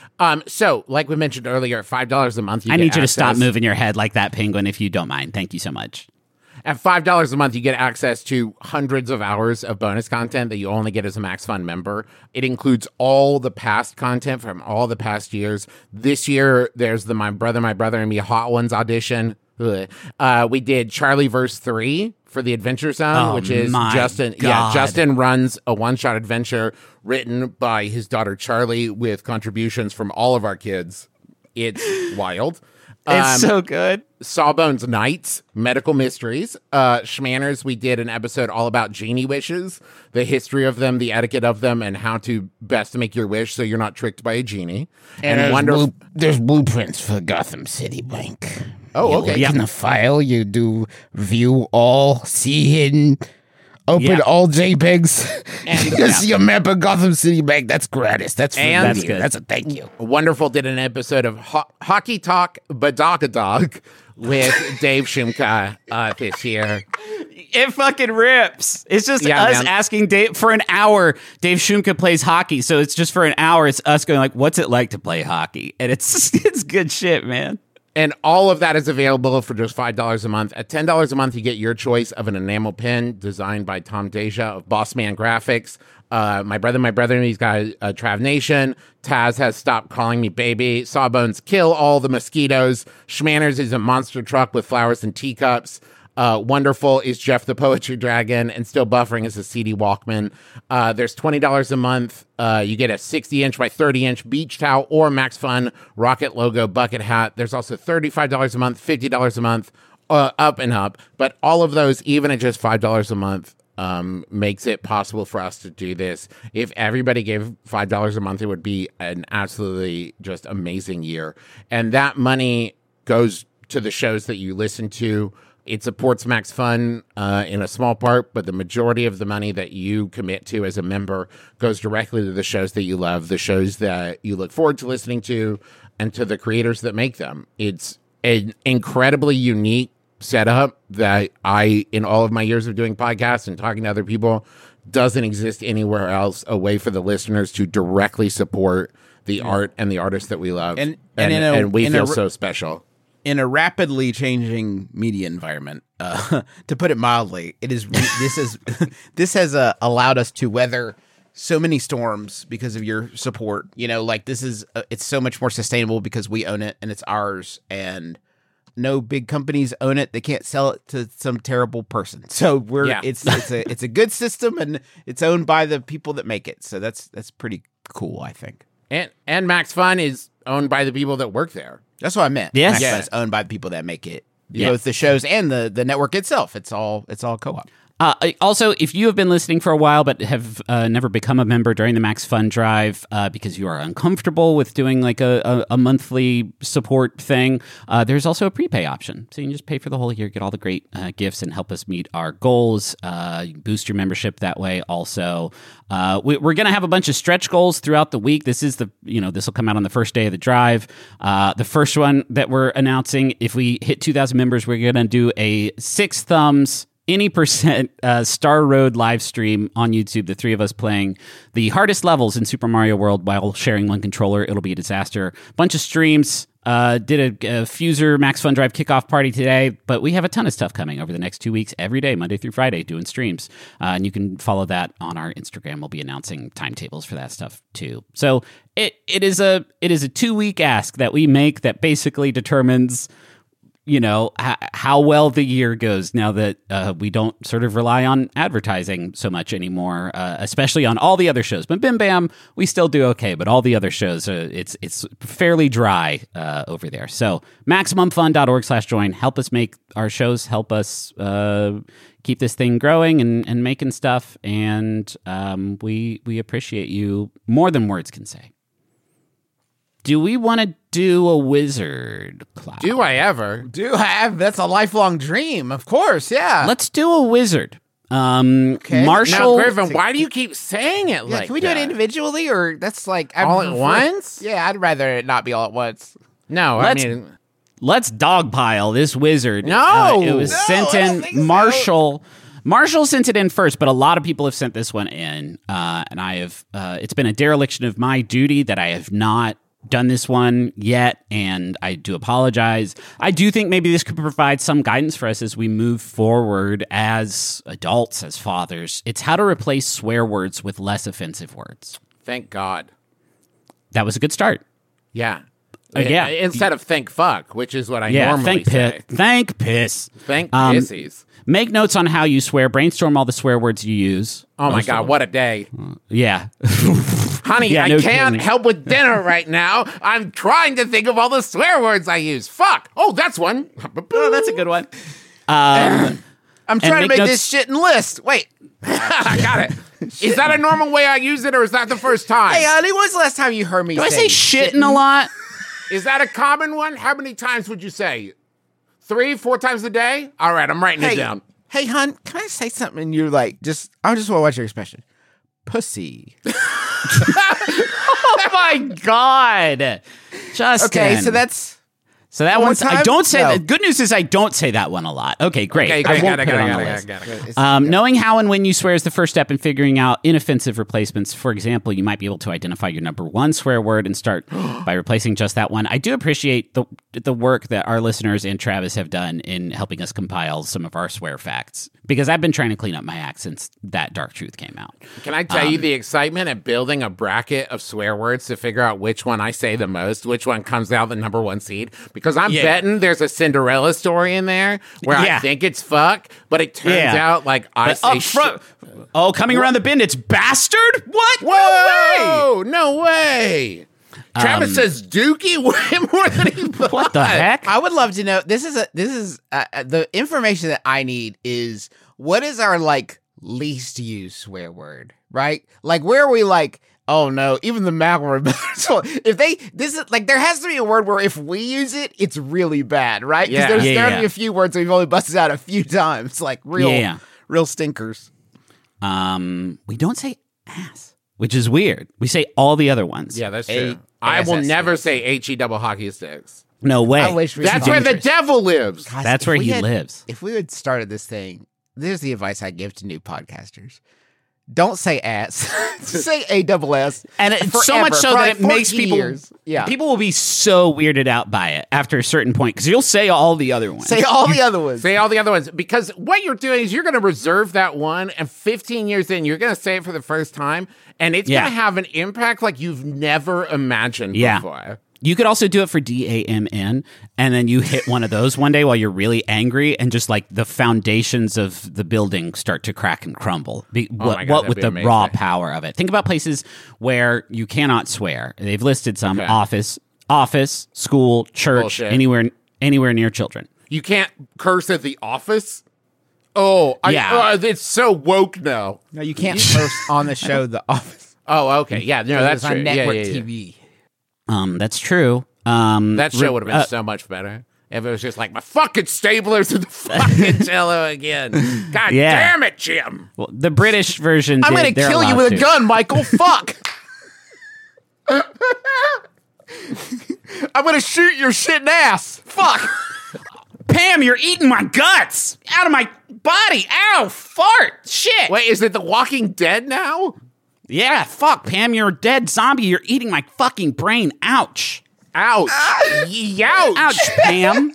So, like we mentioned earlier, $5 a month, I need you to stop access- moving your head like that, penguin, if you don't mind. Thank you so much. At $5 a month, you get access to hundreds of hours of bonus content that you only get as a Max Fun member. It includes all the past content from all the past years. This year, there's the My Brother and Me Hot Ones audition. We did Charlie Verse 3 for the Adventure Zone, which is my Justin. God. Yeah, Justin runs a one-shot adventure written by his daughter Charlie with contributions from all of our kids. It's wild. It's so good. Sawbones Nights, Medical Mysteries. Schmanners, we did an episode all about genie wishes, the history of them, the etiquette of them, and how to best make your wish so you're not tricked by a genie. And there's blueprints for Gotham City Bank. Oh, You okay. look in the file, you do view all, see hidden, open Yeah. all JPEGs, and you see a map of Gotham City Bank. That's gratis. That's for And- you. That's good. That's a thank you. Wonderful did an episode of Hockey Talk Badog with Dave Shumka this year. It fucking rips. It's just Yeah, us man. asking Dave for an hour. Dave Shumka plays hockey, so it's just for an hour. It's us going like, "What's it like to play hockey?" And it's good shit, man. And all of that is available for just $5 a month. At $10 a month, you get your choice of an enamel pin designed by Tom Deja of Boss Man Graphics. My brother, he's got Trav Nation. Taz has Stopped Calling Me Baby. Sawbones Kill All the Mosquitoes. Schmanners is a monster truck with flowers and teacups. Wonderful is Jeff the Poetry Dragon, and Still Buffering is a CD Walkman. There's $20 a month. You get a 60-inch by 30-inch beach towel or Max Fun Rocket logo bucket hat. There's also $35 a month, $50 a month, up and up. But all of those, even at just $5 a month, makes it possible for us to do this. If everybody gave $5 a month, it would be an absolutely just amazing year. And that money goes to the shows that you listen to. It supports Max Fun in a small part, but the majority of the money that you commit to as a member goes directly to the shows that you love, the shows that you look forward to listening to, and to the creators that make them. It's an incredibly unique setup that in all of my years of doing podcasts and talking to other people, doesn't exist anywhere else, a way for the listeners to directly support the art and the artists that we love. And we feel so special. In a rapidly changing media environment, to put it mildly, this has allowed us to weather so many storms because of your support. You know, like it's so much more sustainable because we own it and it's ours, and no big companies own it. They can't sell it to some terrible person. So it's a good system, and it's owned by the people that make it. So that's pretty cool, I think. And Max Fun is owned by the people that work there. That's what I meant. Yes. Max Yeah. Fun is owned by the people that make it. Yeah. Both the shows and the network itself. It's all co-op. Also, if you have been listening for a while but have never become a member during the Max Fun Drive because you are uncomfortable with doing like a monthly support thing, there's also a prepay option. So you can just pay for the whole year, get all the great gifts, and help us meet our goals. Boost your membership that way. Also, we're going to have a bunch of stretch goals throughout the week. This will come out on the first day of the drive. The first one that we're announcing, if we hit 2,000 members, we're going to do a 6 thumbs any percent Star Road live stream on YouTube, the three of us playing the hardest levels in Super Mario World while sharing one controller. It'll be a disaster. Bunch of streams. Did a Fuser Max Fun Drive kickoff party today, but we have a ton of stuff coming over the next 2 weeks, every day, Monday through Friday, doing streams. And you can follow that on our Instagram. We'll be announcing timetables for that stuff too. So it is a 2 week ask that we make that basically determines, you know, how well the year goes now that we don't sort of rely on advertising so much anymore, especially on all the other shows. But Bim Bam, we still do okay, but all the other shows, it's fairly dry over there. So MaximumFun.org/join. Help us make our shows, help us keep this thing growing and making stuff. And we appreciate you more than words can say. Do we want to do a wizard, Cloud? Do I ever? Do have that's a lifelong dream, of course. Yeah. Let's do a wizard. Okay. Marshall. Now, Griffin, why do you keep saying it like can we do it that? individually, or that's like All at once? Yeah, I'd rather it not be all at once. No, Let's- I mean, Let's dogpile this wizard. No! It was No, sent I don't in. think so. Marshall sent it in first, but a lot of people have sent this one in, and I have. It's been a dereliction of my duty that I have not done this one yet, and I do apologize. I do think maybe this could provide some guidance for us as we move forward as adults, as fathers. It's how to replace swear words with less offensive words. thank God. That was a good start. Yeah. Yeah. Instead of thank fuck, which is what I normally thank say. Thank piss. Thank pissies. Make notes on how you swear. Brainstorm all the swear words you use. Oh my God, what a day. Yeah. Honey, Yeah, I no can't kidding. help with dinner right now. I'm trying to think of all the swear words I use. Fuck. Oh, that's one. Oh, that's a good one. I'm trying to make make notes- this shit in list. Wait. I got it. Is that a normal way I use it, or is that the first time? Hey, honey, when's the last time you heard me Do I say shitting a lot? Is that a common one? How many times would you say? 3, 4 times a day? All right, I'm writing it down. Hey, hon, can I say something? And you're like, I just want to watch your expression. Pussy. Oh my God. Justin. Okay, so that's So that One one's, I time? don't say No. that. Good news is I don't say that one a lot. Okay, great. Okay, I won't got put it on the list. it. Knowing how and when you swear is the first step in figuring out inoffensive replacements. For example, you might be able to identify your number one swear word and start by replacing just that one. I do appreciate the work that our listeners and Travis have done in helping us compile some of our swear facts, because I've been trying to clean up my act since that Dark Truth came out. Can I tell you the excitement of building a bracket of swear words to figure out which one I say the most, which one comes out the number one seed? Because I'm betting there's a Cinderella story in there where I think it's fuck, but it turns out like I But say up front, coming around the bend, it's bastard? What? Whoa! No way! Travis says Dookie way more than he thought. What the heck? I would love to know. This is the information that I need is what is our like least used swear word, right? Like where are we like, oh no, even the malware. So if this is like there has to be a word where if we use it, it's really bad, right? Because there have to be a few words that we've only busted out a few times, like real stinkers. We don't say ass, which is weird. We say all the other ones. Yeah, that's true. I will never say HE double hockey sticks. No way. I wish we That's could where do the devil lives. Guys, That's if where we he had- lives. If we had started this thing, there's the advice I give to new podcasters. Don't say ass. Say ASS. And it's so much so for that like it makes 14 people years. Yeah. people will be so weirded out by it after a certain point, because you'll say all the other ones. Say all the other ones. Say all the other ones, because what you're doing is you're going to reserve that one, and 15 years in, you're going to say it for the first time, and it's going to have an impact like you've never imagined before. You could also do it for DAMN, and then you hit one of those one day while you're really angry, and just like the foundations of the building start to crack and crumble. my God, What that'd with be the amazing. raw power of it? Think about places where you cannot swear. They've listed some: office, school, church, Bullshit. anywhere near children. You can't curse at the office? Oh, it's so woke now. No, you can't post on the show The Office. Oh, okay. Yeah, no, that's It's on true. network yeah. TV. That's true. That show would have been so much better if it was just like, my fucking staplers and the fucking Jello again. God damn it, Jim. Well, the British version. I'm going to kill you with a gun, Michael. Fuck. I'm going to shoot your shit in ass. Fuck. Pam, you're eating my guts out of my body. Ow, fart. Shit. Wait, is it The Walking Dead now? Yeah, fuck, Pam, you're a dead zombie. You're eating my fucking brain. Ouch. Ouch. Youch. Ouch, Pam.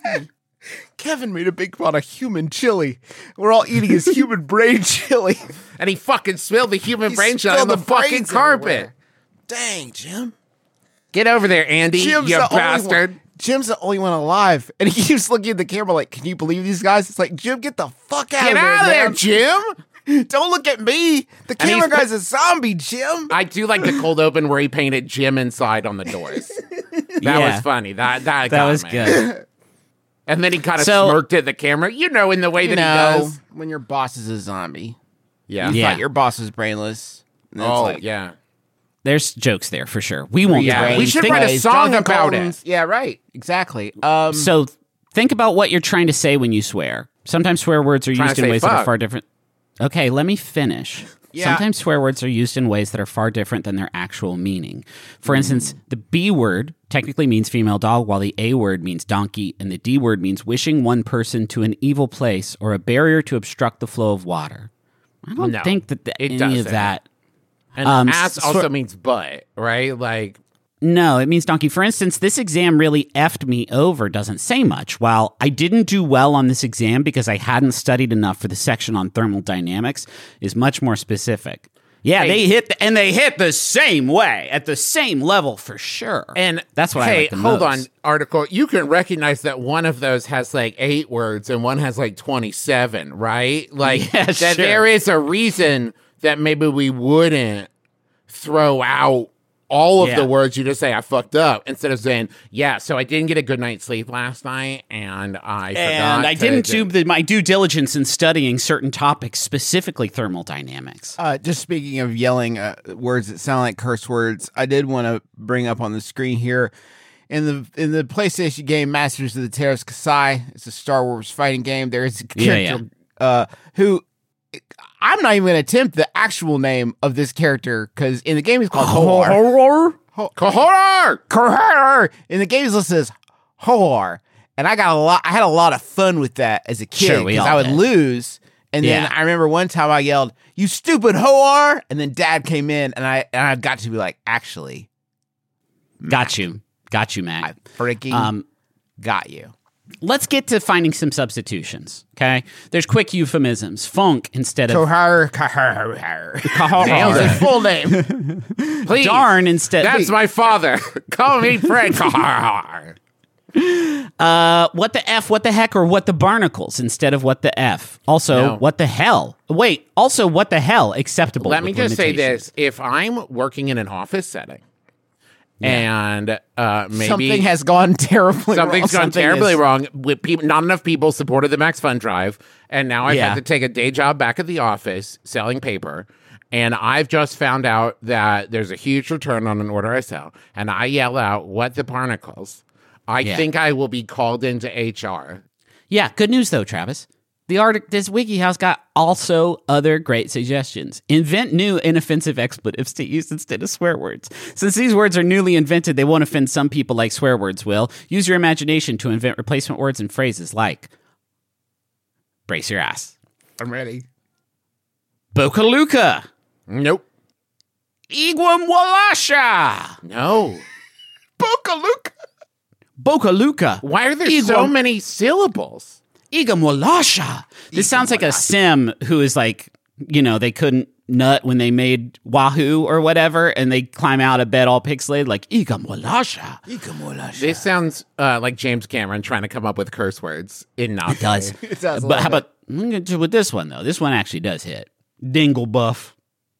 Kevin made a big pot of human chili. We're all eating his human brain chili. And he fucking spilled the human brain shell on spilled the the fucking brains carpet. everywhere. Dang, Jim. Get over there, Andy, you bastard. Jim's the only one alive. And he keeps looking at the camera like, can you believe these guys? It's like, Jim, get the fuck out Get of there, out of there, man. Jim. Don't look at me. The camera he's- guy's a zombie, Jim. I do like the cold open where he painted Jim inside on the doors. That Yeah. was funny. That That got was me. good. And then he kind of So- smirked at the camera, in the way that he does. when your boss is a zombie. Yeah. Yeah. Thought your boss was brainless. And it's Oh, like, yeah. There's jokes there for sure. We won't. Yeah, dwell. we should Think- write a Plays, song Jonathan about Coulton's- it. Yeah, right. Exactly. So think about what you're trying to say when you swear. Sometimes swear words are Trying used to in say ways that are fuck. far different. Okay, let me finish. Yeah. Sometimes swear words are used in ways that are far different than their actual meaning. For instance, the B word technically means female dog, while the A word means donkey, and the D word means wishing one person to an evil place or a barrier to obstruct the flow of water. I don't No, think that it any doesn't. of that. And ass s- also swear- means butt, right? Like, No, it means donkey. For instance, this exam really effed me over doesn't say much. While I didn't do well on this exam because I hadn't studied enough for the section on thermodynamics, is much more specific. Yeah, Hey. they hit the same way at the same level for sure. and that's what I hey, like the hold most. on, article. You can recognize that one of those has like 8 words and one has like 27, right? Like Yeah, that sure. there is a reason that maybe we wouldn't throw out all of Yeah. the words you just say I fucked up instead of saying, yeah, so I didn't get a good night's sleep last night and I forgot And I to didn't do my due diligence in studying certain topics, specifically thermodynamics. Just speaking of yelling words that sound like curse words, I did want to bring up on the screen here in the PlayStation game Masters of the Terras Kasai. It's a Star Wars fighting game. There is a character who I'm not even going to attempt the actual name of this character because in the game he's called Hoar. Kohor! In the game he's listed as Hoar, and I had a lot of fun with that as a kid Sure, we because all I would did. lose. And then Yeah. I remember one time I yelled, "You stupid Hoar!" And then Dad came in, and I got to be like, "Actually, Got you, Matt. I freaking got you." Let's get to finding some substitutions. Okay, there's quick euphemisms. Funk instead of Kohar. Nailed it. Full name. Please. darn instead. That's my father. Call me Fred Kohor. What the F, what the heck, or what the barnacles instead of what the F. Also, No. what the hell? Wait, also what the hell acceptable. Let me with just say limitations. this. If I'm working in an office setting and maybe Something has gone terribly wrong. something's gone Something terribly is- wrong, with people, not enough people supported the Max Fund Drive, and now I've Yeah. had to take a day job back at the office selling paper, and I've just found out that there's a huge return on an order I sell, and I yell out, "What the barnacles?" I Yeah. think I will be called into HR. Yeah, good news though, Travis. This WikiHow's got also other great suggestions. Invent new inoffensive expletives to use instead of swear words. Since these words are newly invented, they won't offend some people like swear words will. Use your imagination to invent replacement words and phrases like brace your ass, I'm ready. Boca Luca, Nope. Iguamualasha, No. Boca Luca. Why are there so many syllables? Iguamualasha. This sounds like a sim who is like, they couldn't nut when they made Wahoo or whatever, and they climb out of bed all pixelated, like Iguamualasha. This sounds like James Cameron trying to come up with curse words in not It does. It does a But little how about with this one though? This one actually does hit. Dinglebuff.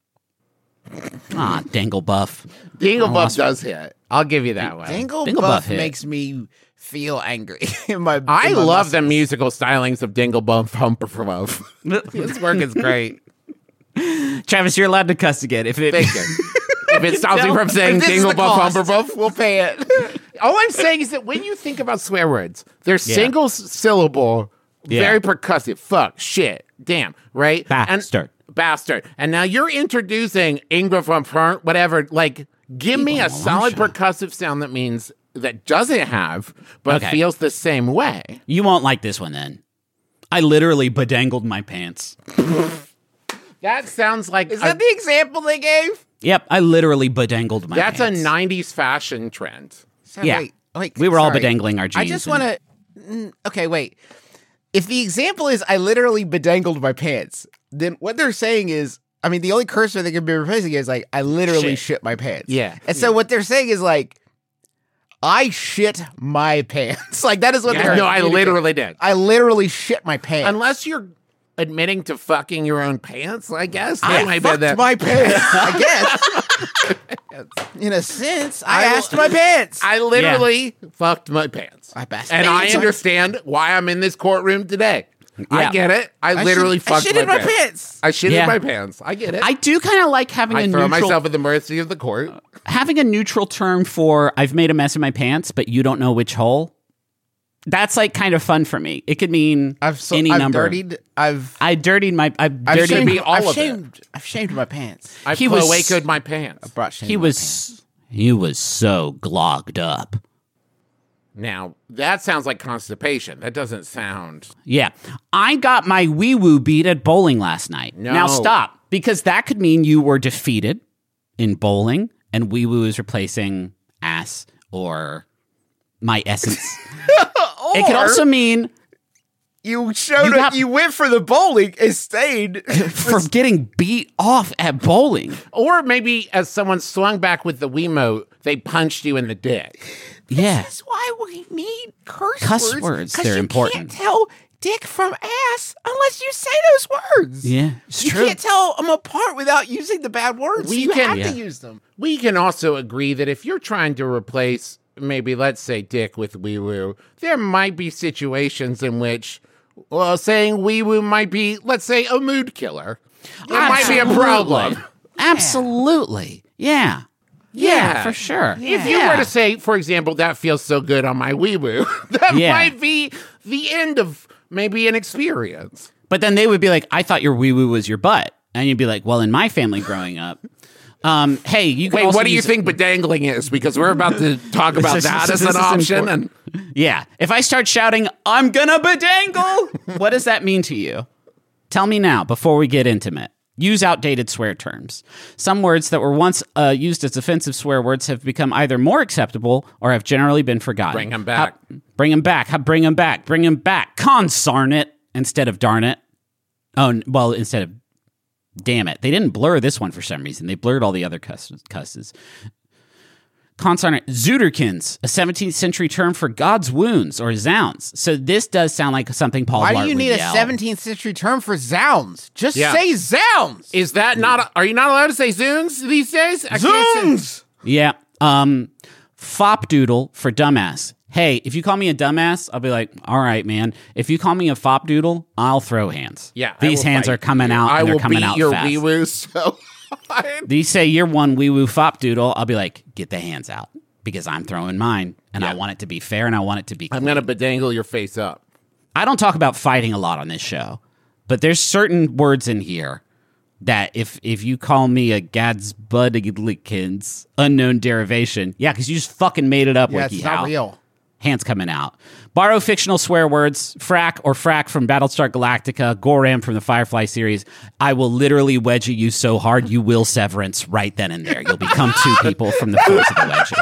Dinglebuff. Dinglebuff does hit. I'll give you that one. Dinglebuff Dinglebuff hit. makes me feel angry. in my I in my love the muscles. musical stylings of Dinglebuff Humperfluff. His work is great. Travis, you're allowed to cuss again if it. Thank you. If it stops me from saying If this is the Dinglebuff cost, Humperbuff, we'll pay it. all I'm saying is that when you think about swear words, they're single syllable, Yeah. very percussive. Fuck, shit, damn, right? Bastard. Bastard. And now you're introducing Ingra from Front, whatever. Like, give me a solid percussive sound that doesn't have, but Okay. feels the same way. You won't like this one then. I literally bedangled my pants. That sounds like Is that the example they gave? Yep, I literally bedangled my that's pants. a 90s fashion trend. So, Yeah. wait, We were all sorry. bedangling our jeans. I just want to. Okay, wait. If the example is I literally bedangled my pants, then what they're saying is, I mean, the only cursor they could be replacing is like I literally shit my pants. Yeah. And so what they're saying is like I shit my pants. Like that is what they're. No, I communicating. literally did. I literally shit my pants. Unless you're admitting to fucking your own pants, I guess. I That might be fucked that. my pants. I guess. In a sense, I asked my pants. I literally fucked my pants. I best and I pants. understand why I'm in this courtroom today. Yeah. I get it. I literally fucked I shit in my pants. I shit Yeah. in my pants. I get it. I do kind of like having I a throw neutral myself at the mercy of the court. having a neutral term for I've made a mess in my pants, but you don't know which hole. That's like kind of fun for me. It could mean any number. I dirtied my. I've dirtied. shamed be all I've of it. shamed, I've shamed my pants. I He was- cloacaed my pants. Brought shame He to my pants. was so glogged up. Now, that sounds like constipation. That doesn't sound... Yeah. I got my wee woo beat at bowling last night. No. Now stop, because that could mean you were defeated in bowling and wee woo is replacing ass or my essence. It could also mean You showed You up. got- You went for the bowling and stayed. for getting beat off at bowling. Or maybe as someone swung back with the Wiimote, they punched you in the dick. Yeah. That's why we need cuss words, 'cause they're you important. can't tell dick from ass unless you say those words. Yeah, it's You true. can't tell them apart without using the bad words. We You can- have to Yeah. use them. We can also agree that if you're trying to replace, maybe let's say dick with wee woo, there might be situations in which, well, saying wee woo might be, let's say, a mood killer. It might be a problem. Absolutely. Yeah. Yeah, for sure. If you were to say, for example, that feels so good on my wee woo, that Yeah. might be the end of maybe an experience. But then they would be like, I thought your wee woo was your butt. And you'd be like, well, in my family growing up, hey, you can Wait, also what do you use- think bedangling is? Because we're about to talk about This is- that as this an is option. important. And Yeah. If I start shouting, I'm gonna bedangle, what does that mean to you? Tell me now before we get intimate. Use outdated swear terms. Some words that were once used as offensive swear words have become either more acceptable or have generally been forgotten. Bring 'em back. Bring them back. Bring them back. Bring them back. Consarn it instead of darn it. Oh, well, instead of damn it. They didn't blur this one for some reason. They blurred all the other cusses. Consarn it. Zuderkins, a 17th century term for God's wounds or zounds. So this does sound like something Paul Why Blart do you would need a yell. 17th century term for zounds? Just Yeah. say zounds. is that not, are you not allowed to say zoons these days? I can't say- Zoons. Yeah. Fopdoodle for dumbass. Hey, if you call me a dumbass, I'll be like, all right, man. If you call me a fopdoodle, I'll throw hands. Yeah. I These will hands fight are coming you. out. I And they're will coming beat out your fast. wee woo so hard. These say you're one wee woo fopdoodle. I'll be like, get the hands out because I'm throwing mine, and I want it to be fair, and I want it to be. I'm going to bedangle your face up. I don't talk about fighting a lot on this show, but there's certain words in here that if you call me a Gadsbudlikins unknown derivation, yeah, because you just fucking made it up. Yeah, it's WikiHow. not real. Hands coming out. Borrow fictional swear words. Frack or Frack from Battlestar Galactica. Goram from the Firefly series. I will literally wedgie you so hard you will severance right then and there. You'll become two people from the force of the wedgie.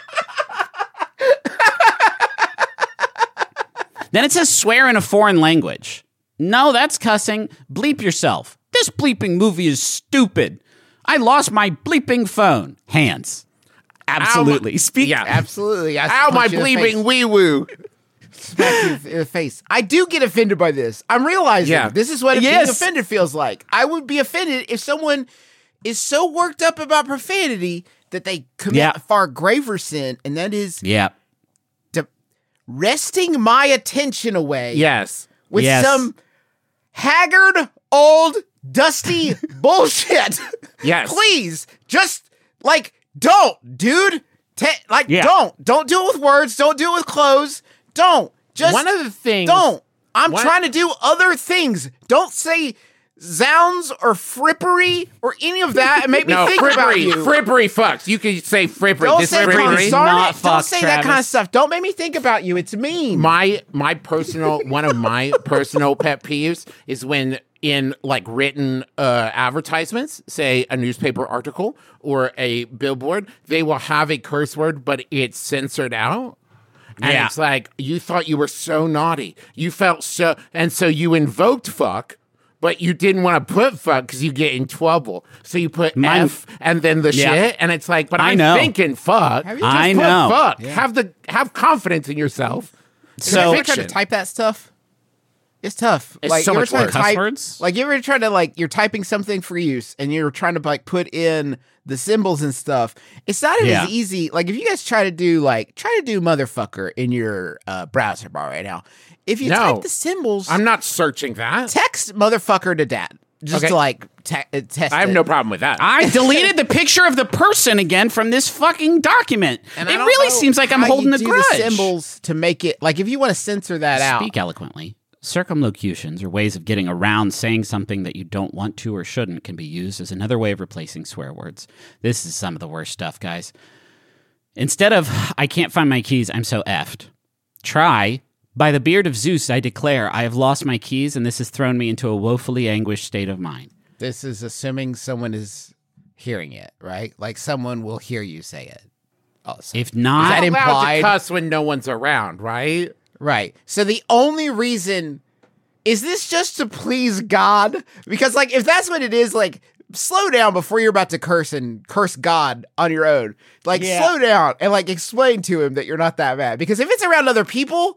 Then it says swear in a foreign language. No, that's cussing. Bleep yourself. This bleeping movie is stupid. I lost my bleeping phone. Hands. Absolutely. Speak. Yeah. Absolutely. I Ow, my punch you in the bleeping face. wee woo. Smack you in the face. I do get offended by this. I'm realizing Yeah. this is what being Yes. offended feels like. I would be offended if someone is so worked up about profanity that they commit Yeah. a far graver sin, and that is Yeah. wresting my attention away Yes. with Yes. some haggard, old, dusty bullshit. Yes. Please, just like don't, dude. Yeah. Don't do it with words. Don't do it with clothes. Don't. Just One of the things. don't. I'm What? trying to do other things. Don't say Zounds or frippery or any of that and make me No, think about frippery. you. Frippery fucks. You could say frippery. Don't This say frippery. not Don't fuck, say that kind of Travis. stuff. Don't make me think about you. It's mean. One of my personal pet peeves is when in like written advertisements, say a newspaper article or a billboard, they will have a curse word, but it's censored out. And Yeah. it's like, you thought you were so naughty. You felt so, and so you invoked fuck, but you didn't want to put fuck because you get in trouble. So you put Mine- F and then the Yeah. shit, and it's like, but I I'm know. thinking fuck. Have you Just I put know. fuck. Have confidence in yourself. So- you ever fiction. try to type that stuff? It's tough. It's like so you ever much try to work. Cuss type, words? like you ever try to like you're typing something for use and you're trying to like put in the symbols and stuff. It's not Yeah. as easy. Like if you guys try to do motherfucker in your browser bar right now. If you No. type the symbols, I'm not searching that. text motherfucker to dad just Okay. to like test. I have it. no problem with that. I deleted the picture of the person again from this fucking document. And it I don't really know seems like I'm how holding you a do grudge. The symbols to make it like if you want to censor that out. Speak eloquently. Circumlocutions, or ways of getting around saying something that you don't want to or shouldn't, can be used as another way of replacing swear words. This is some of the worst stuff, guys. Instead of, I can't find my keys, I'm so effed. Try, by the beard of Zeus, I declare, I have lost my keys, and this has thrown me into a woefully anguished state of mind. This is assuming someone is hearing it, right? Like someone will hear you say it. Also. If not, that I'm allowed implied? to cuss when no one's around, right? Right. So the only reason is this just to please God? Because like if that's what it is, like slow down before you're about to curse and curse God on your own. Like slow down and like explain to him that you're not that bad. Because if it's around other people,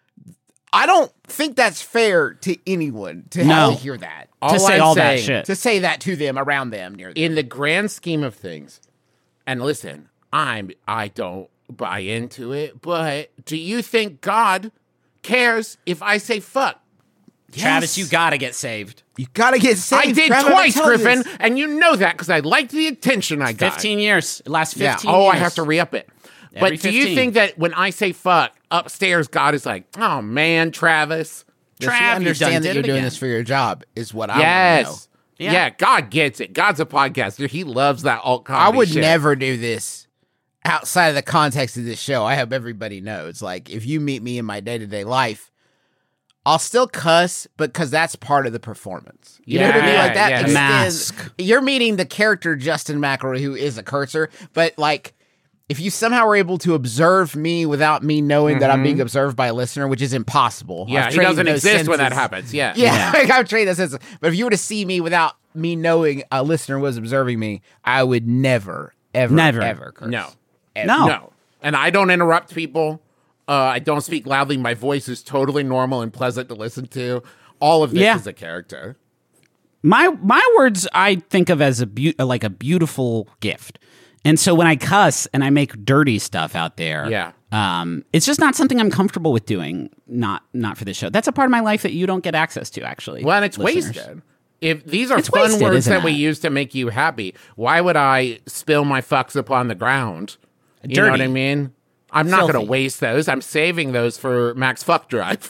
I don't think that's fair to anyone to have to hear that. to say I'm all that saying, shit. To say that to them, around them, near them. In the grand scheme of things, and listen, I don't buy into it, but do you think God cares if I say fuck? Travis, you gotta get saved. You gotta get saved. I did Travis, twice, I'm telling you Griffin, this. and you know that because I liked the attention I got. 15 years. It lasts 15 Oh, years. I have to re-up it. Every But do you 15. think that when I say fuck, upstairs God is like, oh man, Travis? Does he Trav, you understand done that did you're it doing again. this for your job is what I want to know. Yes. Yeah, God gets it. God's a podcaster. He loves that alt I comedy would shit. never do this outside of the context of this show. I hope everybody knows. Like, if you meet me in my day-to-day life, I'll still cuss, but because that's part of the performance. You know what I mean? Like that Yeah, yeah. extends. Mask. You're meeting the character Justin McElroy, who is a cursor, but like, if you somehow were able to observe me without me knowing that I'm being observed by a listener, which is impossible. Yeah, I've he trained doesn't those exist when that senses. happens. Yeah. Yeah, like I've trained those senses. But if you were to see me without me knowing a listener was observing me, I would never, ever curse. No. Ever. No. No. And I don't interrupt people. I don't speak loudly. My voice is totally normal and pleasant to listen to. All of this Yeah. is a character. My words I think of as like a beautiful gift. And so when I cuss and I make dirty stuff out there, Yeah. it's just not something I'm comfortable with doing. Not for this show. That's a part of my life that you don't get access to. Actually, Well, and it's listeners. wasted. If these are It's fun wasted, words isn't that we it? use to make you happy, why would I spill my fucks upon the ground? You know what Dirty. I mean? I'm not going Filthy. to waste those. I'm saving those for Max Fuck Drive.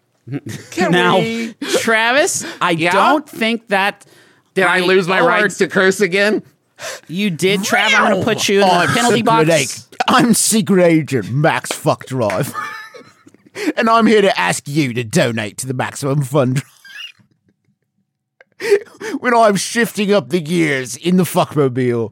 Now, Travis, I Yeah? don't think that. Did I lose my rights to curse again? You did, Trav. I'm going to put you in the penalty box. I'm Secret Agent Max Fuck Drive. And I'm here to ask you to donate to the Maximum Fun Drive. When I'm shifting up the gears in the fuckmobile,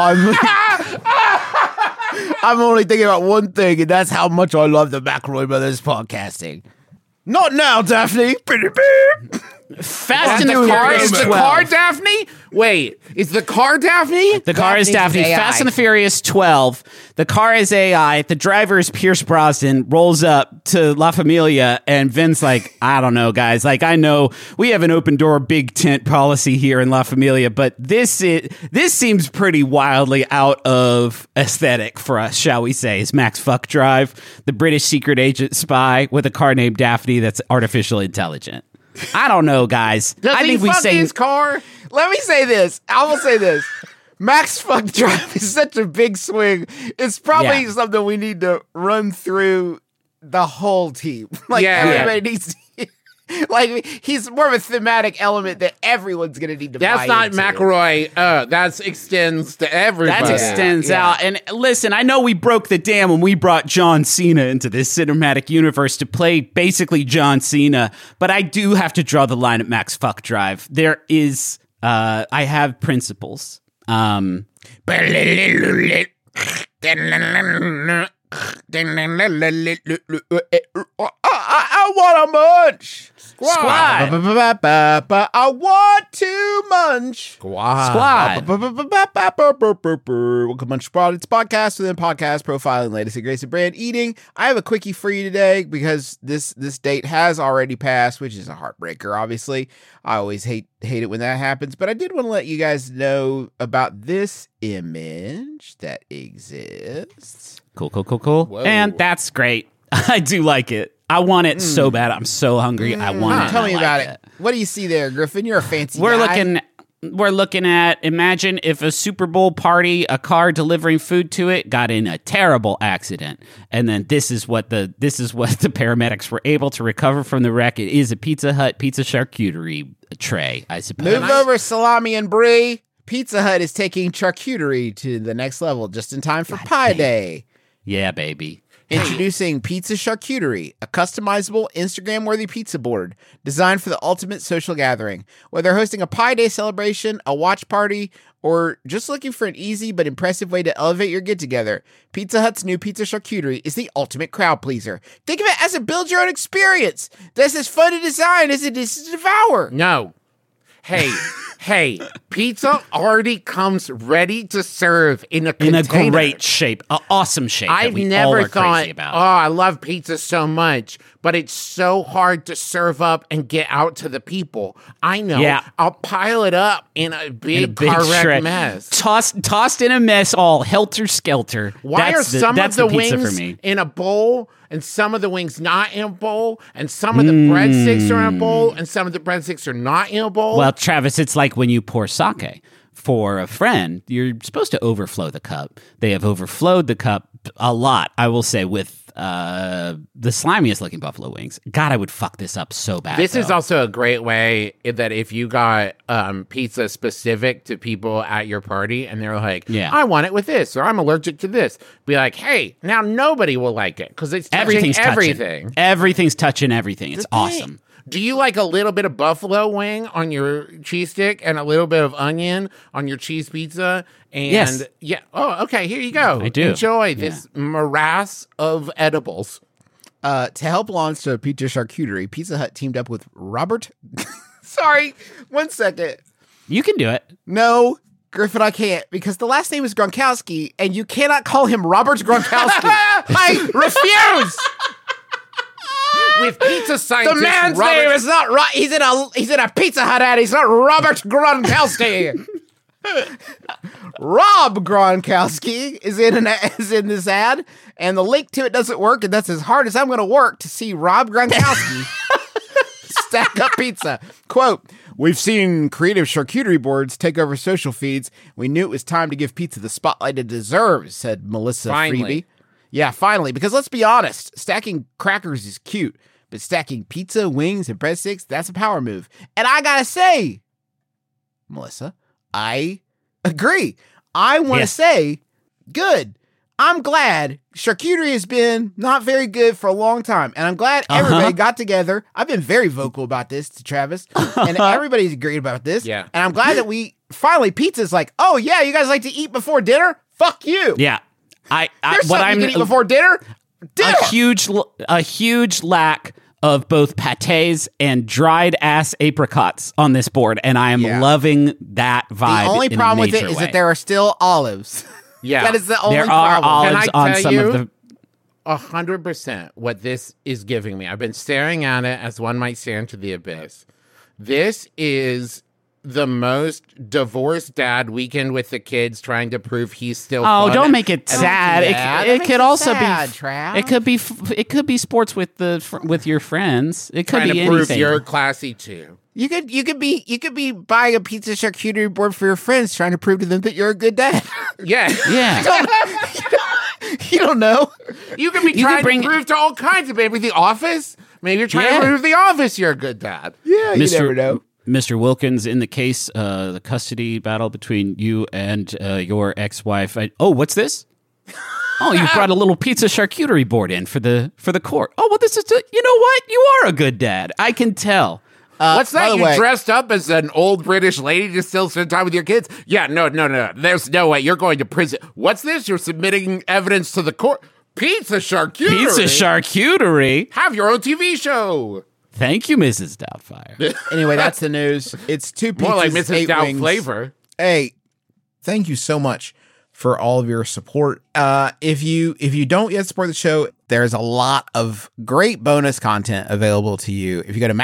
I'm only thinking about one thing, and that's how much I love the McElroy Brothers podcasting. Not now, Daphne. Fast and the the car Furious is the 12. car Daphne? Wait, is the car Daphne? The car is Daphne's Daphne. AI. Fast and the Furious 12. The car is AI. The driver is Pierce Brosnan. Rolls up to La Familia, and Vin's like, I don't know, guys. Like, I know we have an open door, big tent policy here in La Familia, but this seems pretty wildly out of aesthetic for us, shall we say? Is Max Fuck Drive the British secret agent spy with a car named Daphne that's artificial intelligent? I don't know, guys. Does I he think we fuck say his car? Let me say this. I will say this. Max Fuck Drive is such a big swing. It's probably Yeah. something we need to run through the whole team. Like Yeah. everybody needs to Like, he's more of a thematic element that everyone's going to need to That's buy not into. McElroy. That extends to everybody. That extends Yeah. out. And listen, I know we broke the dam when we brought John Cena into this cinematic universe to play basically John Cena, but I do have to draw the line at Max Fuck Drive. There is, I have principles. I want a munch. Squad. I want to munch. Squad. Welcome, Munch Squad. It's a podcast within podcast, profiling latest and greatest of brand eating. I have a quickie for you today because this date has already passed, which is a heartbreaker, obviously. I always hate it when that happens, but I did want to let you guys know about this image that exists. Cool. And that's great. I do like it. I want it so bad. I'm so hungry. I want it. Tell and me I about like it. What do you see there, Griffin? You're a fancy We're guy. looking at, imagine if a Super Bowl party, a car delivering food to it got in a terrible accident. And then this is what the paramedics were able to recover from the wreck. It is a Pizza Hut pizza charcuterie tray, I suppose. Move over, salami and brie. Pizza Hut is taking charcuterie to the next level just in time for Pie Day. Yeah, baby. Introducing Pizza Charcuterie, a customizable Instagram-worthy pizza board designed for the ultimate social gathering. Whether hosting a Pie Day celebration, a watch party, or just looking for an easy but impressive way to elevate your get-together, Pizza Hut's new Pizza Charcuterie is the ultimate crowd pleaser. Think of it as a build-your-own experience that's as fun to design as it is to devour. No. Hey, pizza already comes ready to serve in a container. Great shape, an awesome shape. I've that we all never are thought, crazy about. I love pizza so much, but it's so hard to serve up and get out to the people. I know. Yeah. I'll pile it up in a big, big car wreck shred. mess. Tossed in a mess, all helter skelter. Why That's are some that's of the pizza wings for me? in a bowl and some of the wings not in a bowl and some of the breadsticks are in a bowl and some of the breadsticks are not in a bowl? Well, Travis, it's like when you pour sake for a friend. You're supposed to overflow the cup. They have overflowed the cup a lot, I will say, with the slimiest looking buffalo wings. God, I would fuck this up so bad. This is though. also a great way that if you got pizza specific to people at your party and they're like, Yeah. I want it with this or I'm allergic to this, be like, hey, now nobody will like it because it's touching everything's everything. touching. Everything's touching everything. It's awesome. Do you like a little bit of buffalo wing on your cheese stick and a little bit of onion on your cheese pizza? And Yes. yeah. Oh, okay. Here you go. I do. Enjoy this morass of edibles. To help launch the Pizza Charcuterie, Pizza Hut teamed up with Robert. Sorry, 1 second. You can do it. No, Griffin, I can't because the last name is Gronkowski, and you cannot call him Robert Gronkowski. I refuse. With pizza scientist The man's Robert- name is not right. He's in a Pizza Hut ad. He's not Robert Gronkowski. Rob Gronkowski is in this ad, and the link to it doesn't work, and that's as hard as I'm going to work to see Rob Gronkowski stack up pizza. Quote, "We've seen creative charcuterie boards take over social feeds. We knew it was time to give pizza the spotlight it deserves," said Melissa Finally. Freeby. Yeah, finally, because let's be honest, stacking crackers is cute, but stacking pizza, wings, and breadsticks, that's a power move. And I gotta say, Melissa, I agree. I want to say, good. I'm glad charcuterie has been not very good for a long time. And I'm glad everybody got together. I've been very vocal about this to Travis, and everybody's agreed about this. Yeah. And I'm glad that we finally, pizza's like, oh, yeah, you guys like to eat before dinner? Fuck you. Yeah. There's what something I'm you can eat before dinner? Dinner. a huge lack of both pâtés and dried ass apricots on this board, and I am Yeah. loving that vibe. The only in a problem with it major is way. that there are still olives. Yeah. That is the only there are problem. olives Can I on tell some you? of the. 100% what this is giving me. I've been staring at it as one might stare into the abyss. This is the most divorced dad weekend with the kids trying to prove he's still Oh, fun. don't make it sad. that. It That could makes also it sad, be. Trav. It could be sports with with your friends. It could trying be to prove anything. you're classy too. You could be buying a pizza charcuterie board for your friends, trying to prove to them that you're a good dad. Yeah. Yeah. You don't know. You can be You trying could bring- to prove to all kinds of people. The Office, Maybe you're trying Yeah. to prove the office you're a good dad. Yeah, you never know. Mr. Wilkins, in the case, the custody battle between you and your ex-wife. What's this? Oh, you brought a little pizza charcuterie board in for the court. Oh, well, this is you know what? You are a good dad. I can tell. What's by that? the You way- dressed up as an old British lady to still spend time with your kids? Yeah, no. There's no way. You're going to prison. What's this? You're submitting evidence to the court. Pizza charcuterie. Pizza charcuterie. Have your own TV show. Thank you, Mrs. Doubtfire. Anyway, that's the news. It's 2 pizzas, More like Mrs. 8 Doubt wings. flavor. Hey, thank you so much for all of your support. If you don't yet support the show, there's a lot of great bonus content available to you. If you go to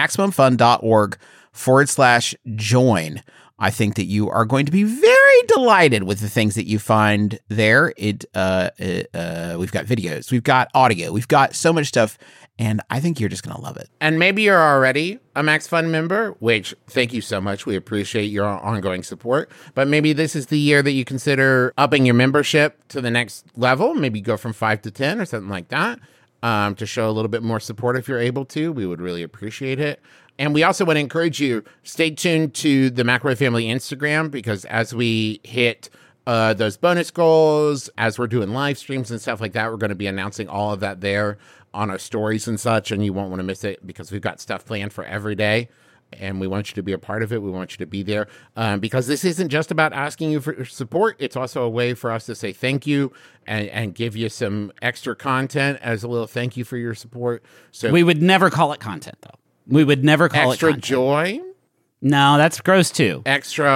MaximumFun.org/join, I think that you are going to be very delighted with the things that you find there. We've got videos, we've got audio, we've got so much stuff, and I think you're just going to love it. And maybe you're already a Max Fun member, which thank you so much. We appreciate your ongoing support. But maybe this is the year that you consider upping your membership to the next level. Maybe go from 5 to 10 or something like that to show a little bit more support if you're able to. We would really appreciate it. And we also want to encourage you, stay tuned to the McElroy Family Instagram, because as we hit those bonus goals, as we're doing live streams and stuff like that, we're going to be announcing all of that there on our stories and such, and you won't want to miss it because we've got stuff planned for every day, and we want you to be a part of it. We want you to be there because this isn't just about asking you for support. It's also a way for us to say thank you and give you some extra content as a little thank you for your support. So We would never call it content, though. We would never call extra it content. joy, No, that's gross too. extra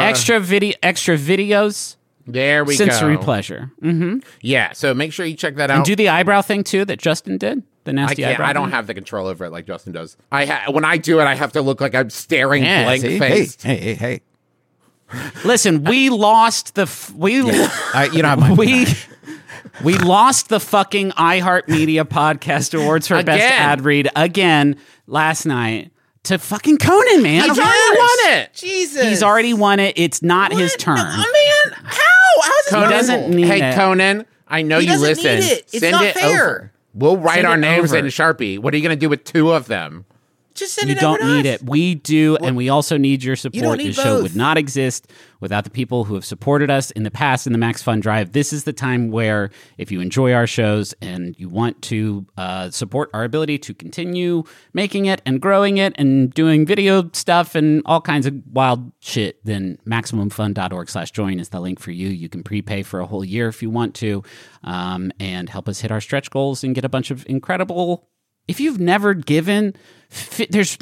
videos. There we Sensory go. pleasure. Yeah, so make sure you check that out. And do the eyebrow thing too that Justin did. The nasty eyebrow. I don't thing? have the control over it like Justin does. When I do it, I have to look like I'm staring blank faced. Hey. Listen, we lost the You don't have my we lost the fucking iHeartMedia Podcast Awards for Best Again. Ad Read again last night to fucking Conan, man. He's already won it. Jesus. He's already won it. It's not his turn. Man, how? How's Conan doesn't need Hey, it. Conan, I know He you doesn't listen. need it. It's Send not it fair. over. We'll write Send our it names over. in Sharpie. What are you going to do with 2 of them? Just send You it over don't to need us. it. We do, and we also need your support. don't need This show both. would not exist without the people who have supported us in the past in the Max Fun Drive. This is the time where, if you enjoy our shows and you want to support our ability to continue making it and growing it and doing video stuff and all kinds of wild shit, then MaximumFun.org/join is the link for you. You can prepay for a whole year if you want to, and help us hit our stretch goals and get a bunch of incredible. If you've never given, there's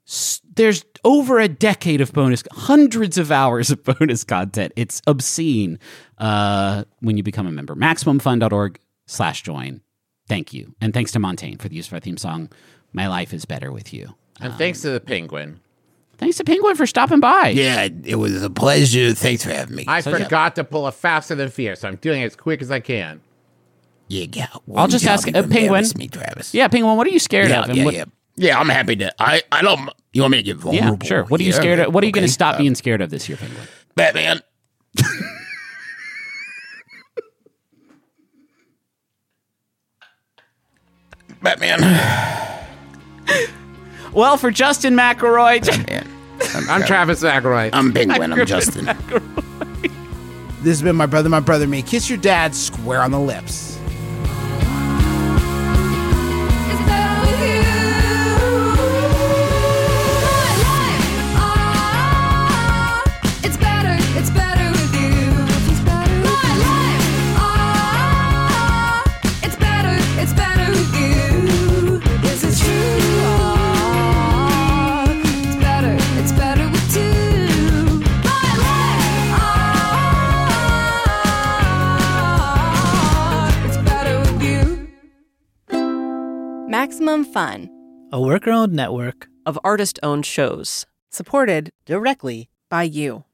over a decade of bonus, hundreds of hours of bonus content. It's obscene when you become a member. MaximumFun.org/join. Thank you. And thanks to Montaigne for the use of our theme song, My Life is Better With You. And thanks to the penguin. Thanks to Penguin for stopping by. Yeah, it was a pleasure. Thanks for having me. I forgot to pull a faster than fierce, so I'm doing it as quick as I can. Yeah. I'll just ask Penguin. Me, Travis. Yeah, Penguin, what are you scared of? And what, Yeah, I'm happy to. I don't. You want me to get vulnerable? Yeah, sure. What are you scared of? What are you going to stop being scared of this year, Penguin? Batman. Batman. Well, for Justin McElroy, I'm Travis McElroy. I'm Penguin. I'm Justin. This has been My Brother, Me. Kiss your dad square on the lips. It's better with you. My life, it's better with you. My life, it's better with you. This is true. It's better with two. My life, it's better with you. Maximum Fun. A worker-owned network of artist-owned shows. Supported directly by you.